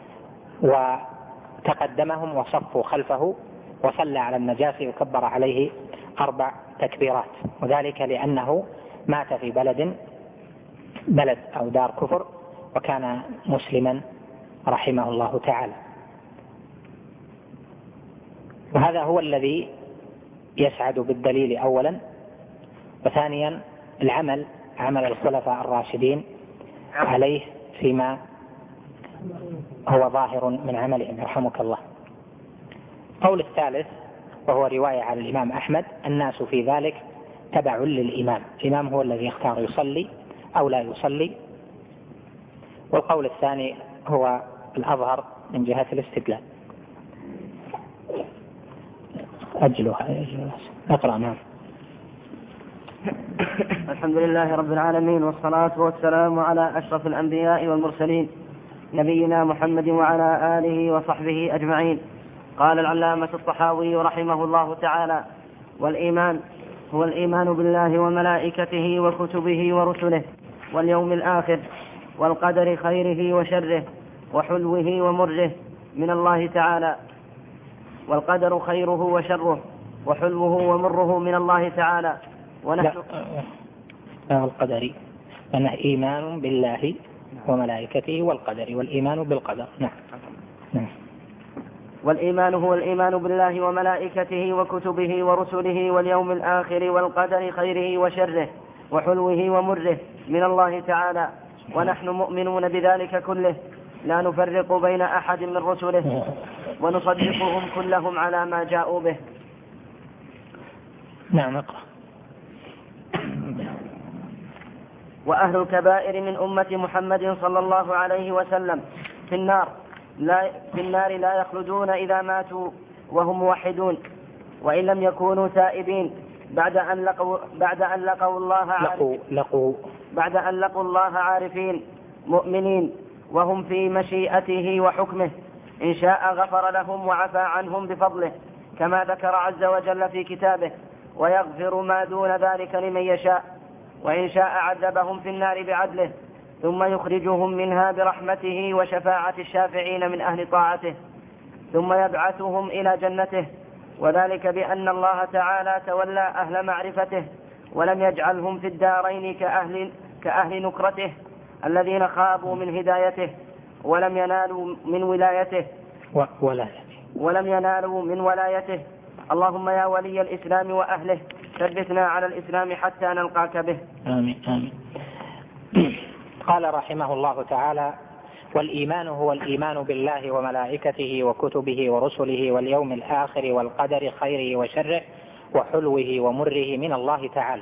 وتقدمهم وصفوا خلفه وصلى على النجاشي وكبر عليه 4 تكبيرات، وذلك لأنه مات في بلد أو دار كفر وكان مسلما رحمه الله تعالى. وهذا هو الذي يسعد بالدليل أولا، وثانيا عمل الخلفاء الراشدين عليه فيما هو ظاهر من عملهم رحمك الله. قول الثالث وهو رواية عن الإمام أحمد: الناس في ذلك تبع للإمام، الإمام هو الذي يختار يصلي أو لا يصلي. والقول الثاني هو الأظهر من جهة الاستدلال. أجلها أقرأ. نعم. الحمد لله رب العالمين، والصلاة والسلام على أشرف الأنبياء والمرسلين نبينا محمد وعلى آله وصحبه أجمعين. قال العلامة الطحاوي رحمه الله تعالى: والإيمان هو الإيمان بالله وملائكته وكتبه ورسله واليوم الآخر والقدر خيره وشره وحلوه ومره من الله تعالى. والقدر خيره وشره وحلوه ومره من الله تعالى. ونحن لا القدر، أنه إيمان بالله وملائكته والقدر، والإيمان بالقدر. نعم. والإيمان هو الإيمان بالله وملائكته وكتبه ورسله واليوم الآخر والقدر خيره وشره وحلوه ومره من الله تعالى. ونحن مؤمنون بذلك كله لا نفرق بين أحد من رسله ونصدقهم كلهم على ما جاءوا به. نعم. اقرأ. وأهل الكبائر من أمة محمد صلى الله عليه وسلم في النار لا يخلدون إذا ماتوا وهم موحدون، وإن لم يكونوا تائبين بعد أن لقوا الله عارفين مؤمنين وهم في مشيئته وحكمه، إن شاء غفر لهم وعفى عنهم بفضله كما ذكر عز وجل في كتابه، ويغفر ما دون ذلك لمن يشاء، وإن شاء عذبهم في النار بعدله ثم يخرجهم منها برحمته وشفاعة الشافعين من أهل طاعته، ثم يبعثهم إلى جنته، وذلك بأن الله تعالى تولى أهل معرفته ولم يجعلهم في الدارين كأهل نكرته الذين خابوا من هدايته ولم ينالوا من ولايته. اللهم يا ولي الإسلام وأهله ثبتنا على الإسلام حتى نلقاك به. آمين آمين. قال رحمه الله تعالى: والإيمان هو الإيمان بالله وملائكته وكتبه ورسله واليوم الآخر والقدر خيره وشره وحلوه ومره من الله تعالى.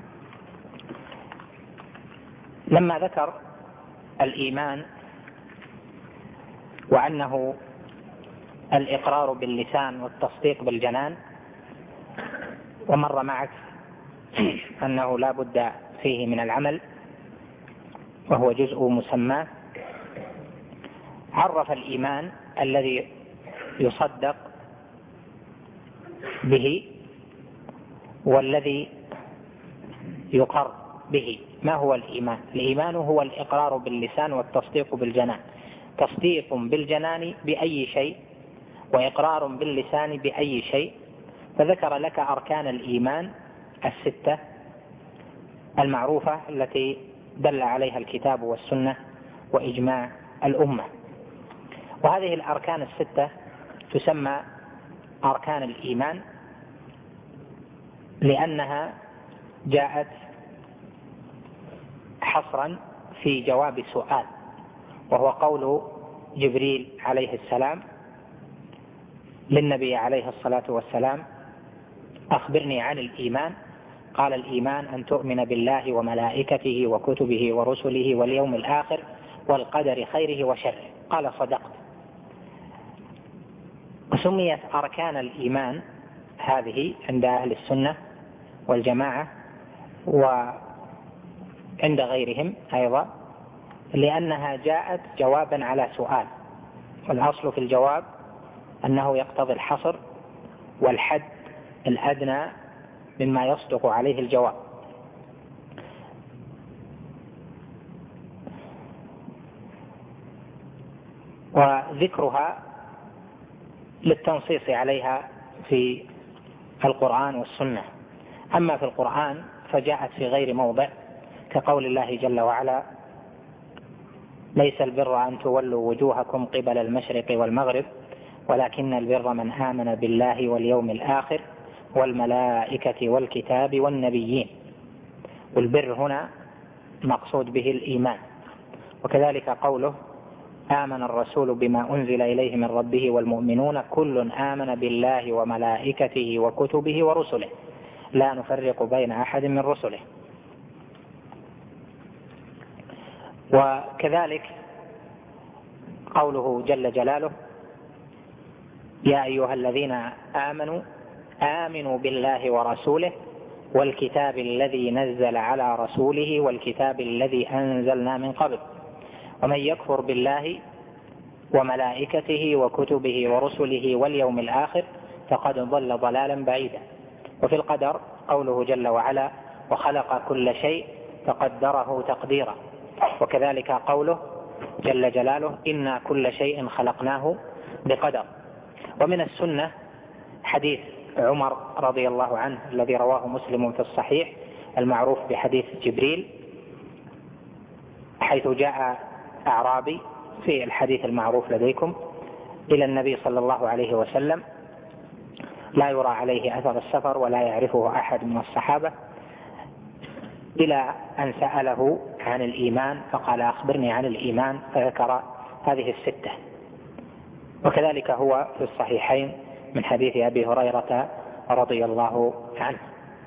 لما ذكر الإيمان وأنه الإقرار باللسان والتصديق بالجنان، ومر معك أنه لا بد فيه من العمل وهو جزء مسمى، عرف الإيمان الذي يصدق به والذي يقر به. ما هو الإيمان؟ الإيمان هو الإقرار باللسان والتصديق بالجنان. تصديق بالجنان بأي شيء وإقرار باللسان بأي شيء. فذكر لك أركان الإيمان الستة المعروفة التي دل عليها الكتاب والسنة وإجماع الأمة، وهذه الأركان الستة تسمى أركان الإيمان لأنها جاءت حصرا في جواب سؤال، وهو قول جبريل عليه السلام للنبي عليه الصلاة والسلام: أخبرني عن الإيمان. قال: الإيمان أن تؤمن بالله وملائكته وكتبه ورسله واليوم الآخر والقدر خيره وشره. قال: صدقت. سميت أركان الإيمان هذه عند أهل السنة والجماعة وعند غيرهم أيضا لأنها جاءت جوابا على سؤال، والأصل في الجواب أنه يقتضي الحصر والحد الأدنى مما يصدق عليه الجواب. وذكرها للتنصيص عليها في القرآن والسنة. أما في القرآن فجاءت في غير موضع، كقول الله جل وعلا: ليس البر أن تولوا وجوهكم قبل المشرق والمغرب ولكن البر من آمن بالله واليوم الآخر والملائكة والكتاب والنبيين. والبر هنا مقصود به الإيمان. وكذلك قوله: آمن الرسول بما أنزل إليه من ربه والمؤمنون كل آمن بالله وملائكته وكتبه ورسله لا نفرق بين أحد من رسله. وكذلك قوله جل جلاله: يا أيها الذين آمنوا آمنوا بالله ورسوله والكتاب الذي نزل على رسوله والكتاب الذي أنزلنا من قبل ومن يكفر بالله وملائكته وكتبه ورسله واليوم الآخر فقد ضل ضلالا بعيدا. وفي القدر قوله جل وعلا: وخلق كل شيء فقدره تقديرا. وكذلك قوله جل جلاله: إنا كل شيء خلقناه بقدر. ومن السنة حديث عمر رضي الله عنه الذي رواه مسلم في الصحيح المعروف بحديث جبريل، حيث جاء أعرابي في الحديث المعروف لديكم إلى النبي صلى الله عليه وسلم، لا يرى عليه أثر السفر ولا يعرفه أحد من الصحابة، إلى أن سأله عن الإيمان فقال: أخبرني عن الإيمان، فذكر هذه الستة. وكذلك هو في الصحيحين من حديث أبي هريرة رضي الله عنه.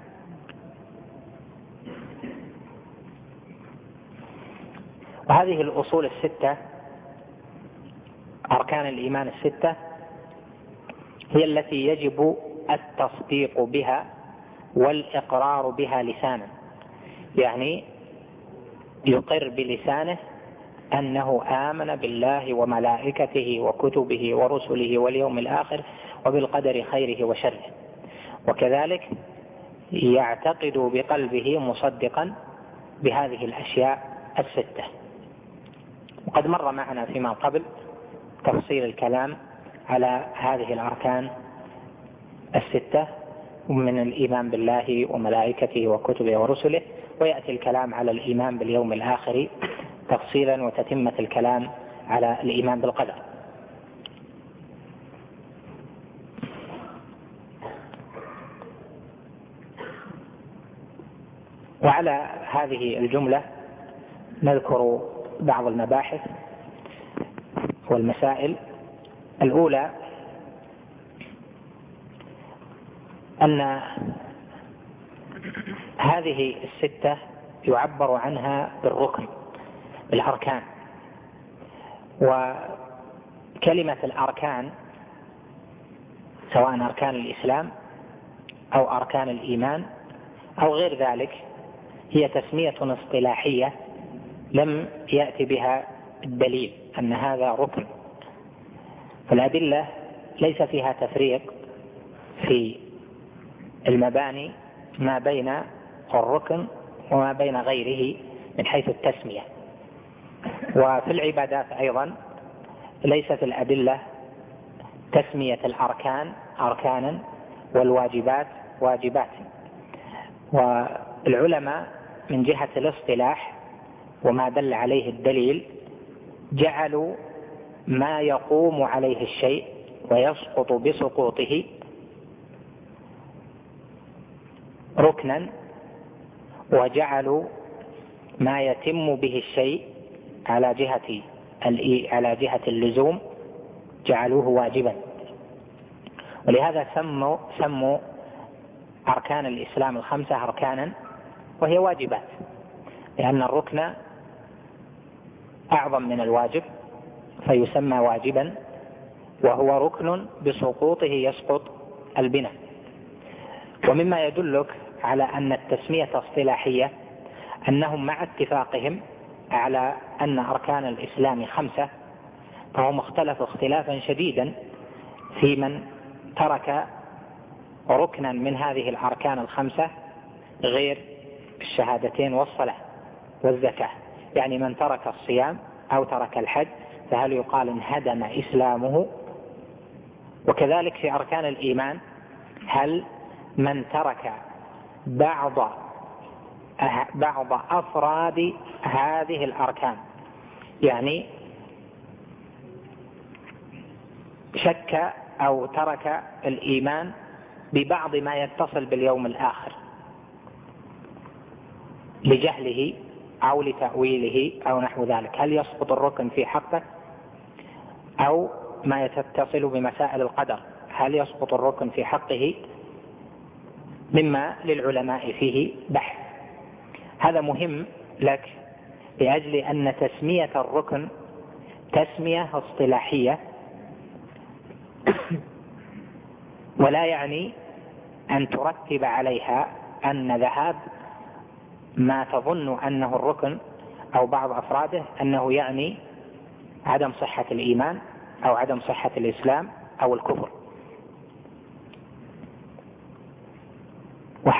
وهذه الأصول الستة، أركان الإيمان الستة، هي التي يجب التصديق بها والإقرار بها لسانا، يعني يقر بلسانه أنه آمن بالله وملائكته وكتبه ورسله واليوم الآخر وبالقدر خيره وشره، وكذلك يعتقد بقلبه مصدقا بهذه الأشياء الستة. وقد مر معنا فيما قبل تفصيل الكلام على هذه الأركان الستة من الإيمان بالله وملائكته وكتبه ورسله، ويأتي الكلام على الإيمان باليوم الآخر تفصيلا وتتمة الكلام على الإيمان بالقدر. وعلى هذه الجملة نذكر بعض المباحث والمسائل. الأولى أن هذه الستة يعبر عنها بالركن، بالأركان. وكلمة الأركان سواء أركان الإسلام أو أركان الإيمان أو غير ذلك هي تسمية اصطلاحية لم يأتي بها الدليل أن هذا ركن. فالأدلة ليس فيها تفريق في المباني ما بين الركن وما بين غيره من حيث التسمية. وفي العبادات أيضا ليست الأدلة تسمية الأركان أركانا والواجبات واجبات. والعلماء من جهة الاصطلاح وما دل عليه الدليل جعلوا ما يقوم عليه الشيء ويسقط بسقوطه ركنا، وجعلوا ما يتم به الشيء على جهة اللزوم جعلوه واجبا. ولهذا سموا أركان الإسلام الخمسة أركانا وهي واجبات، لأن الركن أعظم من الواجب فيسمى واجبا، وهو ركن بسقوطه يسقط البناء. ومما يدلك على أن التسمية اصطلاحية أنهم مع اتفاقهم على أن أركان الإسلام خمسة، فهم اختلفوا اختلافا شديدا في من ترك ركنا من هذه الأركان الخمسة غير الشهادتين والصلاة والزكاة. يعني من ترك الصيام أو ترك الحج فهل يقال انهدم إسلامه؟ وكذلك في أركان الإيمان هل من ترك بعض أفراد هذه الأركان، يعني شك أو ترك الإيمان ببعض ما يتصل باليوم الآخر لجهله أو لتأويله أو نحو ذلك، هل يسقط الركن في حقه؟ أو ما يتصل بمسائل القدر هل يسقط الركن في حقه؟ مما للعلماء فيه بحث. هذا مهم لك لأجل أن تسمية الركن تسمية اصطلاحية، ولا يعني أن ترتب عليها أن ذهاب ما تظن أنه الركن أو بعض أفراده أنه يعني عدم صحة الإيمان أو عدم صحة الإسلام أو الكفر.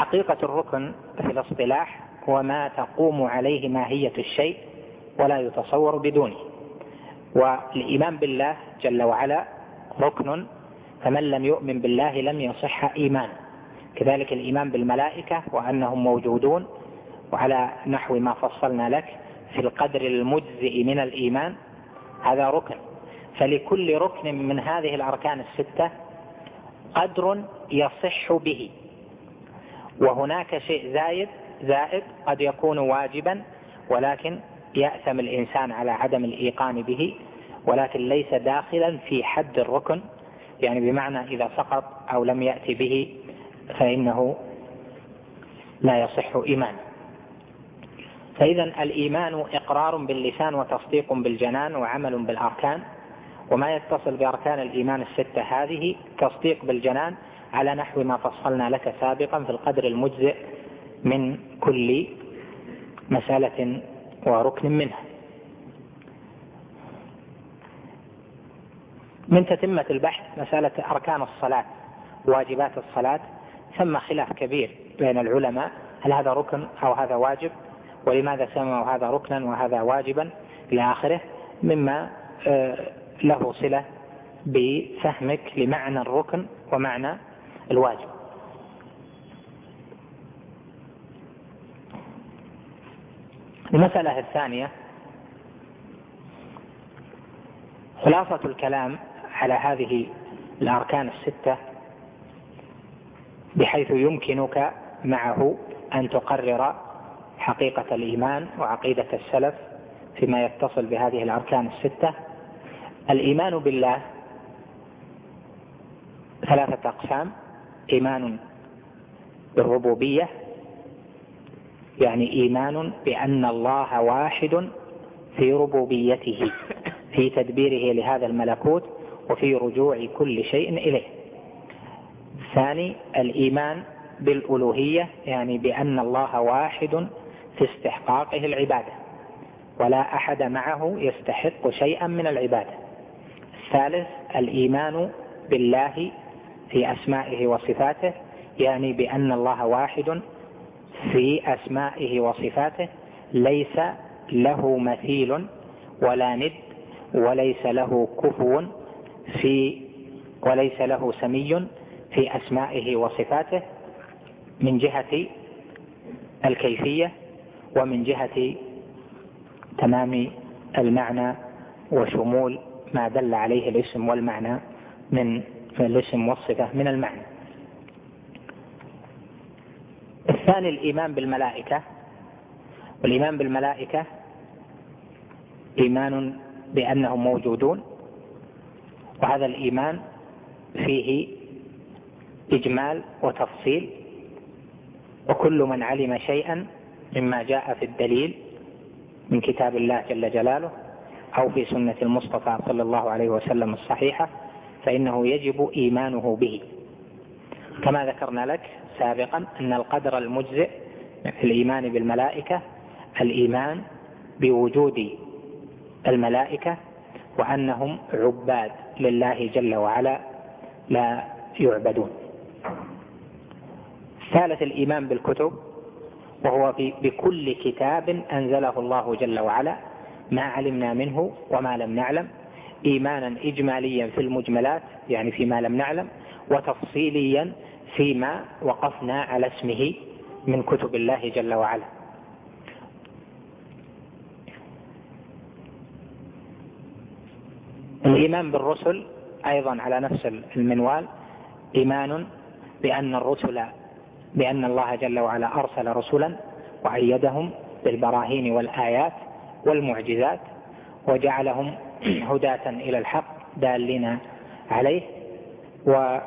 حقيقة الركن في الاصطلاح هو ما تقوم عليه ماهية الشيء ولا يتصور بدونه، والإيمان بالله جل وعلا ركن، فمن لم يؤمن بالله لم يصح إيمان. كذلك الإيمان بالملائكة وأنهم موجودون وعلى نحو ما فصلنا لك في القدر المجزئ من الإيمان، هذا ركن. فلكل ركن من هذه الأركان الستة قدر يصح به، وهناك شيء زائد قد يكون واجبا ولكن يأثم الإنسان على عدم الإيقان به، ولكن ليس داخلا في حد الركن، يعني بمعنى إذا سقط أو لم يأتي به فإنه لا يصح إيمان. فإذا الإيمان إقرار باللسان وتصديق بالجنان وعمل بالأركان، وما يتصل بأركان الإيمان الستة هذه تصديق بالجنان على نحو ما فصلنا لك سابقا في القدر المجزئ من كل مسألة وركن منها. من تتمة البحث مسألة أركان الصلاة واجبات الصلاة، ثم خلاف كبير بين العلماء هل هذا ركن أو هذا واجب، ولماذا سموا هذا ركنا وهذا واجبا إلى آخره، مما له صلة بفهمك لمعنى الركن ومعنى الواجب. المسألة الثانية خلاصة الكلام على هذه الأركان الستة بحيث يمكنك معه أن تقرر حقيقة الإيمان وعقيدة السلف فيما يتصل بهذه الأركان الستة. الإيمان بالله ثلاثة أقسام: إيمان بالربوبية، يعني إيمان بأن الله واحد في ربوبيته في تدبيره لهذا الملكوت وفي رجوع كل شيء إليه. الثاني الإيمان بالألوهية، يعني بأن الله واحد في استحقاقه العبادة ولا أحد معه يستحق شيئا من العبادة. الثالث الإيمان بالله في أسمائه وصفاته، يعني بأن الله واحد في أسمائه وصفاته ليس له مثيل ولا ند وليس له كفو وليس له سمي في أسمائه وصفاته من جهة الكيفية ومن جهة تمام المعنى وشمول ما دل عليه الاسم والمعنى من الاسم والصفة من المعنى. الثاني الإيمان بالملائكة، والإيمان بالملائكة إيمان بأنهم موجودون، وهذا الإيمان فيه إجمال وتفصيل، وكل من علم شيئا مما جاء في الدليل من كتاب الله جل جلاله أو في سنة المصطفى صلى الله عليه وسلم الصحيحة فإنه يجب إيمانه به. كما ذكرنا لك سابقا أن القدر المجزئ في الإيمان بالملائكة الإيمان بوجود الملائكة وأنهم عباد لله جل وعلا لا يعبدون. ثالث الإيمان بالكتب، وهو بكل كتاب أنزله الله جل وعلا ما علمنا منه وما لم نعلم، إيمانا إجماليا في المجملات يعني فيما لم نعلم، وتفصيليا فيما وقفنا على اسمه من كتب الله جل وعلا. الإيمان بالرسل أيضا على نفس المنوال، إيمان بأن الله جل وعلا أرسل رسلا وأيدهم بالبراهين والآيات والمعجزات وجعلهم هداة إلى الحق دالين عليه، وهم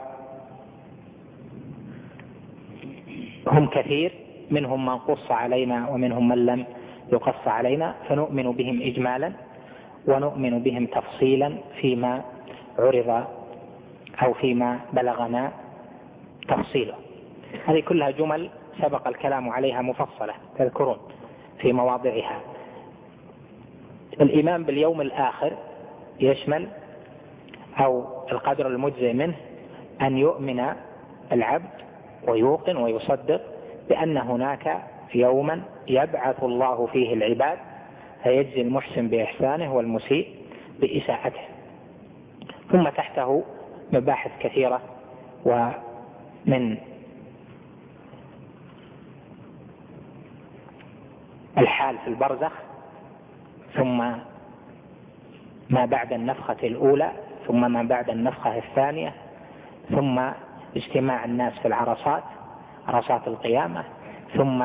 كثير، منهم من قص علينا ومنهم من لم يقص علينا، فنؤمن بهم إجمالا ونؤمن بهم تفصيلا فيما عرض أو فيما بلغنا تفصيله. هذه كلها جمل سبق الكلام عليها مفصلة تذكرون في مواضعها. الإيمان باليوم الآخر يشمل أو القدر المجزئ منه أن يؤمن العبد ويوقن ويصدق بأن هناك يوما يبعث الله فيه العباد فيجزي المحسن بإحسانه والمسيء بإساءته. ثم تحته مباحث كثيرة، ومن الحال في البرزخ، ثم ما بعد النفخة الأولى، ثم ما بعد النفخة الثانية، ثم اجتماع الناس في العرصات، عرصات القيامة، ثم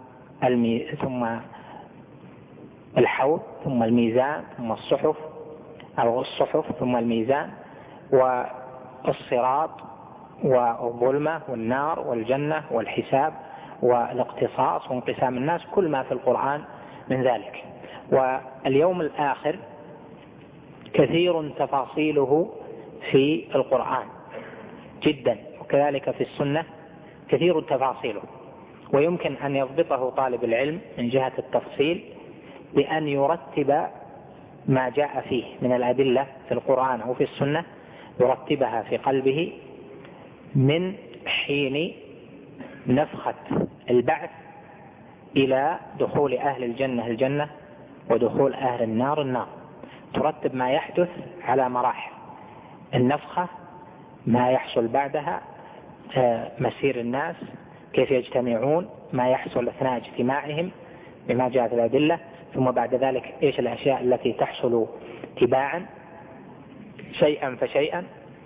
الحوض، ثم الميزان، ثم الصحف ثم الميزان، والصراط، والظلمة، والنار، والجنة، والحساب، والاقتصاص، وانقسام الناس، كل ما في القرآن من ذلك. واليوم الآخر كثير تفاصيله في القرآن جدا، وكذلك في السنة كثير تفاصيله، ويمكن أن يضبطه طالب العلم من جهة التفصيل بأن يرتب ما جاء فيه من الأدلة في القرآن أو في السنة، يرتبها في قلبه من حين نفخة البعث إلى دخول أهل الجنة الجنة، ودخول أهل النار النار. ترتب ما يحدث على مراحل: النفخة، ما يحصل بعدها، مسير الناس، كيف يجتمعون، ما يحصل أثناء اجتماعهم بما جاء في الأدلة، ثم بعد ذلك إيش الأشياء التي تحصل تباعا شيئا فشيئا،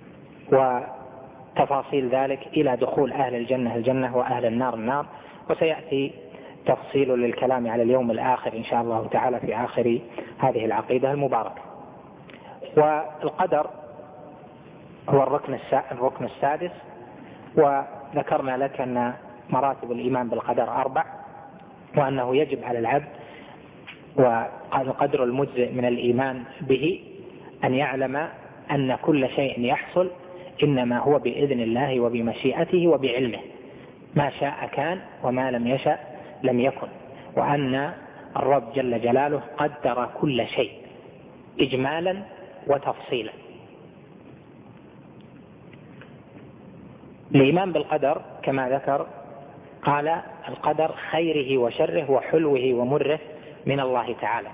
وتفاصيل ذلك إلى دخول أهل الجنة الجنة وأهل النار النار. وسيأتي تفصيل للكلام على اليوم الآخر إن شاء الله تعالى في آخر هذه العقيدة المباركة. والقدر هو الركن السادس، وذكرنا لك أن مراتب الإيمان بالقدر 4، وأنه يجب على العبد، والقدر المجزئ من الإيمان به أن يعلم أن كل شيء يحصل إنما هو بإذن الله وبمشيئته وبعلمه، ما شاء كان وما لم يشأ لم يكن، وأن الرب جل جلاله قدر كل شيء إجمالا وتفصيلا. الإيمان بالقدر كما ذكر قال: القدر خيره وشره وحلوه ومره من الله تعالى.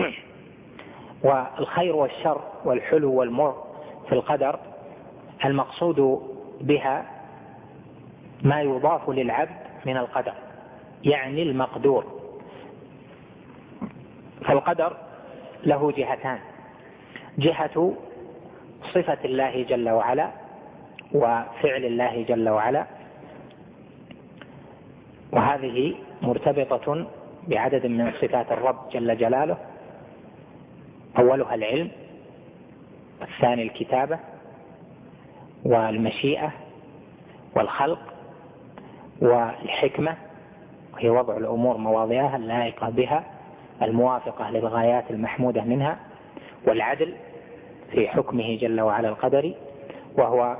والخير والشر والحلو والمر في القدر المقصود بها ما يضاف للعبد من القدر، يعني المقدور. فالقدر له جهتان: جهة صفة الله جل وعلا وفعل الله جل وعلا، وهذه مرتبطة بعدد من صفات الرب جل جلاله، أولها العلم، والثاني الكتابة، والمشيئة، والخلق، والحكمة، وهي وضع الأمور مواضعها اللائقة بها الموافقة للغايات المحمودة منها، والعدل في حكمه جل وعلا القدري، وهو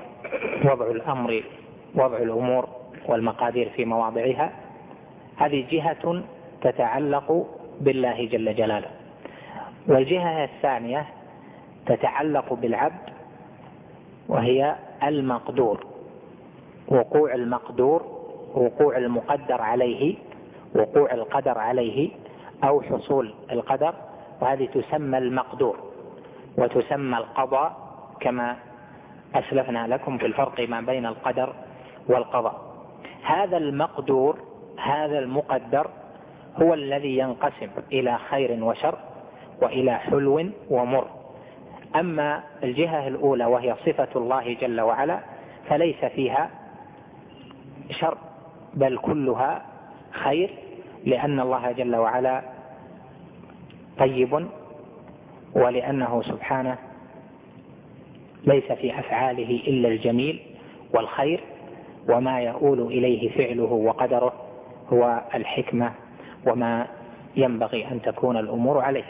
وضع الأمور والمقادير في مواضعها. هذه جهة تتعلق بالله جل جلاله. والجهة الثانية تتعلق بالعبد، وهي المقدور، وقوع المقدور، وقوع المقدر عليه، وقوع القدر عليه أو حصول القدر، وهذه تسمى المقدور وتسمى القضاء، كما أسلفنا لكم في الفرق ما بين القدر والقضاء. هذا المقدور، هذا المقدر، هو الذي ينقسم إلى خير وشر وإلى حلو ومر. أما الجهة الأولى وهي صفة الله جل وعلا فليس فيها شر، بل كلها خير، لأن الله جل وعلا طيب، ولأنه سبحانه ليس في أفعاله إلا الجميل والخير، وما يؤول إليه فعله وقدره هو الحكمة وما ينبغي أن تكون الأمور عليه.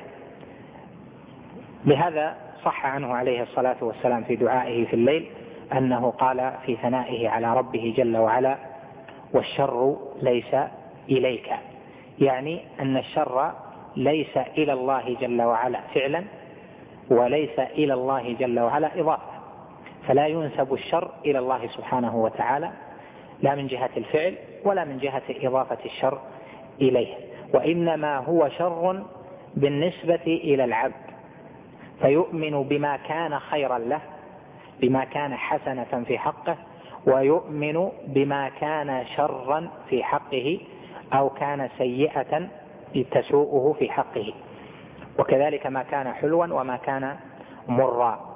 لهذا صح عنه عليه الصلاة والسلام في دعائه في الليل أنه قال في ثنائه على ربه جل وعلا: والشر ليس إليك، يعني أن الشر ليس إلى الله جل وعلا فعلا، وليس إلى الله جل وعلا إضافة، فلا ينسب الشر إلى الله سبحانه وتعالى لا من جهة الفعل ولا من جهة إضافة الشر إليه، وإنما هو شر بالنسبة إلى العبد، فيؤمن بما كان خيرا له، بما كان حسنة في حقه، ويؤمن بما كان شرا في حقه أو كان سيئة تسوءه في حقه، وكذلك ما كان حلوا وما كان مرا.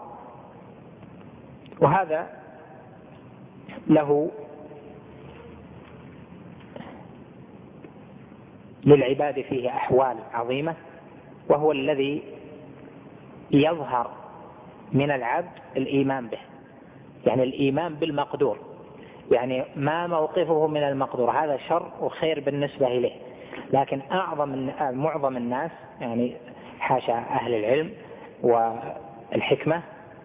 وهذا له للعباد فيه أحوال عظيمة، وهو الذي يظهر من العبد الإيمان به، يعني الإيمان بالمقدور، يعني ما موقفه من المقدور، هذا شر وخير بالنسبة إليه. لكن معظم الناس، يعني حاشا أهل العلم والحكمة،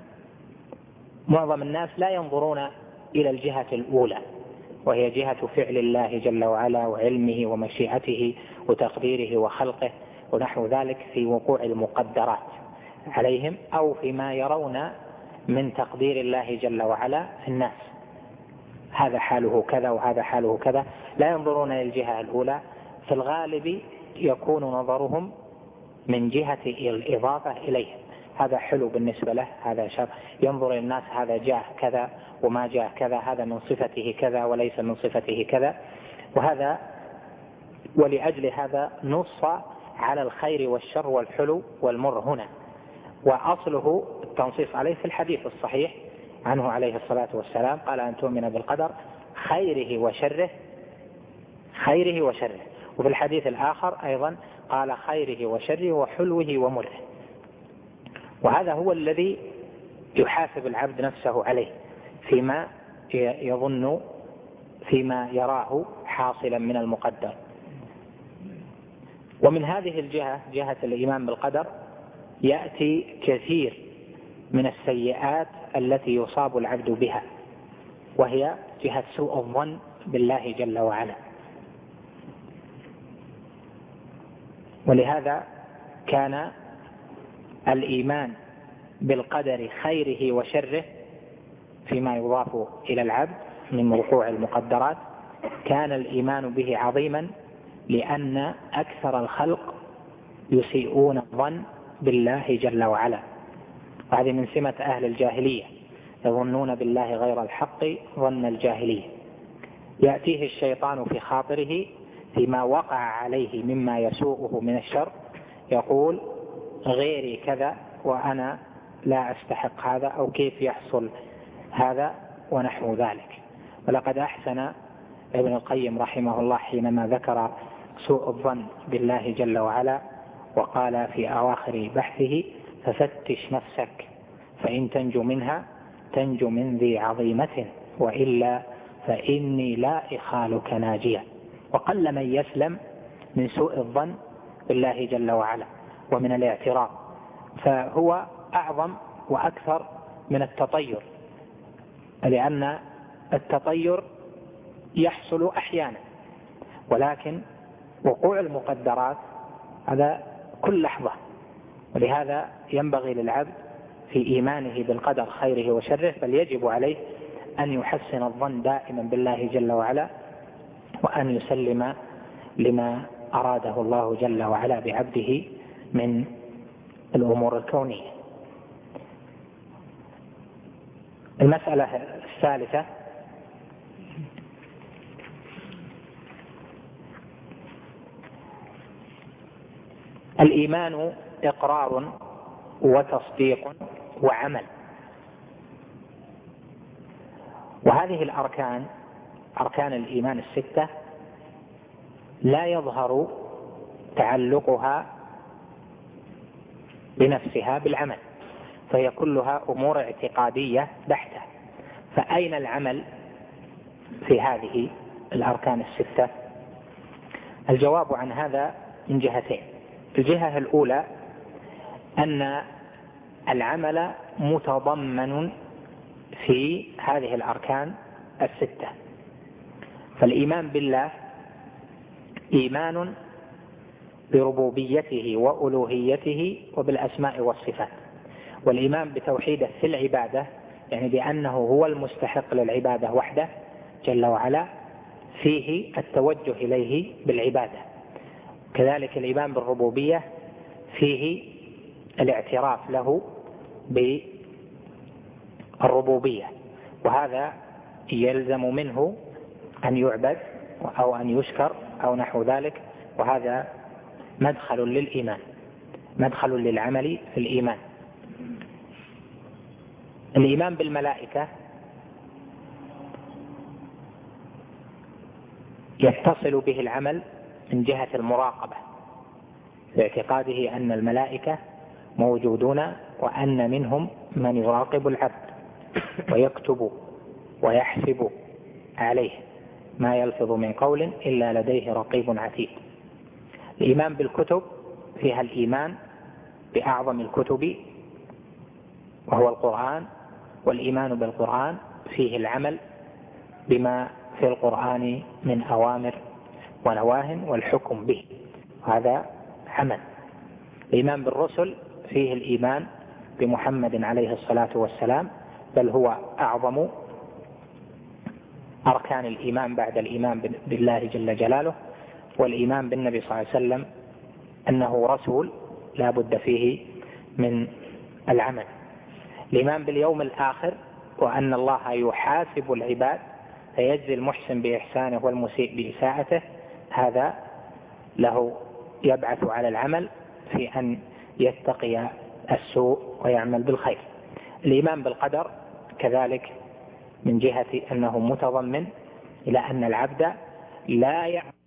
معظم الناس لا ينظرون إلى الجهة الأولى، وهي جهة فعل الله جل وعلا وعلمه ومشيئته وتقديره وخلقه ونحو ذلك في وقوع المقدرات عليهم، أو فيما يرون من تقدير الله جل وعلا في الناس، هذا حاله كذا وهذا حاله كذا. لا ينظرون إلى الجهة الأولى، في الغالب يكون نظرهم من جهة الإضافة إليه، هذا حلو بالنسبة له، هذا شر. ينظر الناس هذا جاء كذا وما جاء كذا، هذا من صفته كذا وليس من صفته كذا، وهذا ولأجل هذا نص على الخير والشر والحلو والمر هنا، وأصله التنصيص عليه في الحديث الصحيح عنه عليه الصلاة والسلام، قال أن تؤمن بالقدر خيره وشره، خيره وشره. وفي الحديث الآخر أيضا قال خيره وشره وحلوه ومره. وهذا هو الذي يحاسب العبد نفسه عليه فيما يظن، فيما يراه حاصلا من المقدر. ومن هذه الجهة، جهة الإيمان بالقدر، يأتي كثير من السيئات التي يصاب العبد بها، وهي جهة سوء الظن بالله جل وعلا. ولهذا كان الإيمان بالقدر خيره وشره فيما يضاف إلى العبد من وقوع المقدرات، كان الإيمان به عظيما، لأن أكثر الخلق يسيئون الظن بالله جل وعلا، وهذه من سمة أهل الجاهلية، يظنون بالله غير الحق ظن الجاهلية. يأتيه الشيطان في خاطره فيما وقع عليه مما يسوءه من الشر، يقول غيري كذا وأنا لا أستحق هذا، أو كيف يحصل هذا ونحو ذلك. ولقد أحسن ابن القيم رحمه الله حينما ذكر سوء الظن بالله جل وعلا، وقال في أواخر بحثه: ففتش نفسك فإن تنجو منها تنجو من ذي عظيمة، وإلا فإني لا إخالك ناجيا. وقل من يسلم من سوء الظن بالله جل وعلا ومن الاعتراض، فهو أعظم وأكثر من التطير، لأن التطير يحصل أحيانا، ولكن وقوع المقدرات هذا كل لحظة. ولهذا ينبغي للعبد في إيمانه بالقدر خيره وشره، بل يجب عليه أن يحسن الظن دائما بالله جل وعلا، وأن يسلم لما أراده الله جل وعلا بعبده من الأمور الكونية. المسألة الثالثة: الإيمان إقرار وتصديق وعمل. وهذه الأركان، أركان الإيمان الستة، لا يظهر تعلقها بنفسها بالعمل، فهي كلها أمور اعتقادية بحتة. فأين العمل في هذه الأركان الستة؟ الجواب عن هذا من جهتين. الجهة الأولى أن العمل متضمن في هذه الأركان الستة. فالإيمان بالله إيمان بربوبيته وألوهيته وبالأسماء والصفات، والإيمان بتوحيده في العبادة، يعني بأنه هو المستحق للعبادة وحده جل وعلا، فيه التوجه إليه بالعبادة. كذلك الإيمان بالربوبية فيه الاعتراف له بالربوبية، وهذا يلزم منه أن يعبد أو أن يشكر أو نحو ذلك، وهذا مدخل للإيمان، مدخل للعمل في الإيمان. الإيمان بالملائكة يتصل به العمل من جهة المراقبة، باعتقاده أن الملائكة موجودون وأن منهم من يراقب العبد ويكتب ويحسب عليه، ما يلفظ من قول إلا لديه رقيب عتيد. الإيمان بالكتب فيها الإيمان بأعظم الكتب وهو القرآن، والإيمان بالقرآن فيه العمل بما في القرآن من أوامر ونواه والحكم به، هذا عمل. الإيمان بالرسل فيه الإيمان بمحمد عليه الصلاة والسلام، بل هو أعظم أركان الإيمان بعد الإيمان بالله جل جلاله، والإيمان بالنبي صلى الله عليه وسلم أنه رسول لا بد فيه من العمل. الإيمان باليوم الآخر وأن الله يحاسب العباد فيجزي المحسن بإحسانه والمسيء بإساءته، هذا له يبعث على العمل في أن يتقي السوء ويعمل بالخير. الإيمان بالقدر كذلك من جهة أنه متضمن إلى أن العبد لا يعمل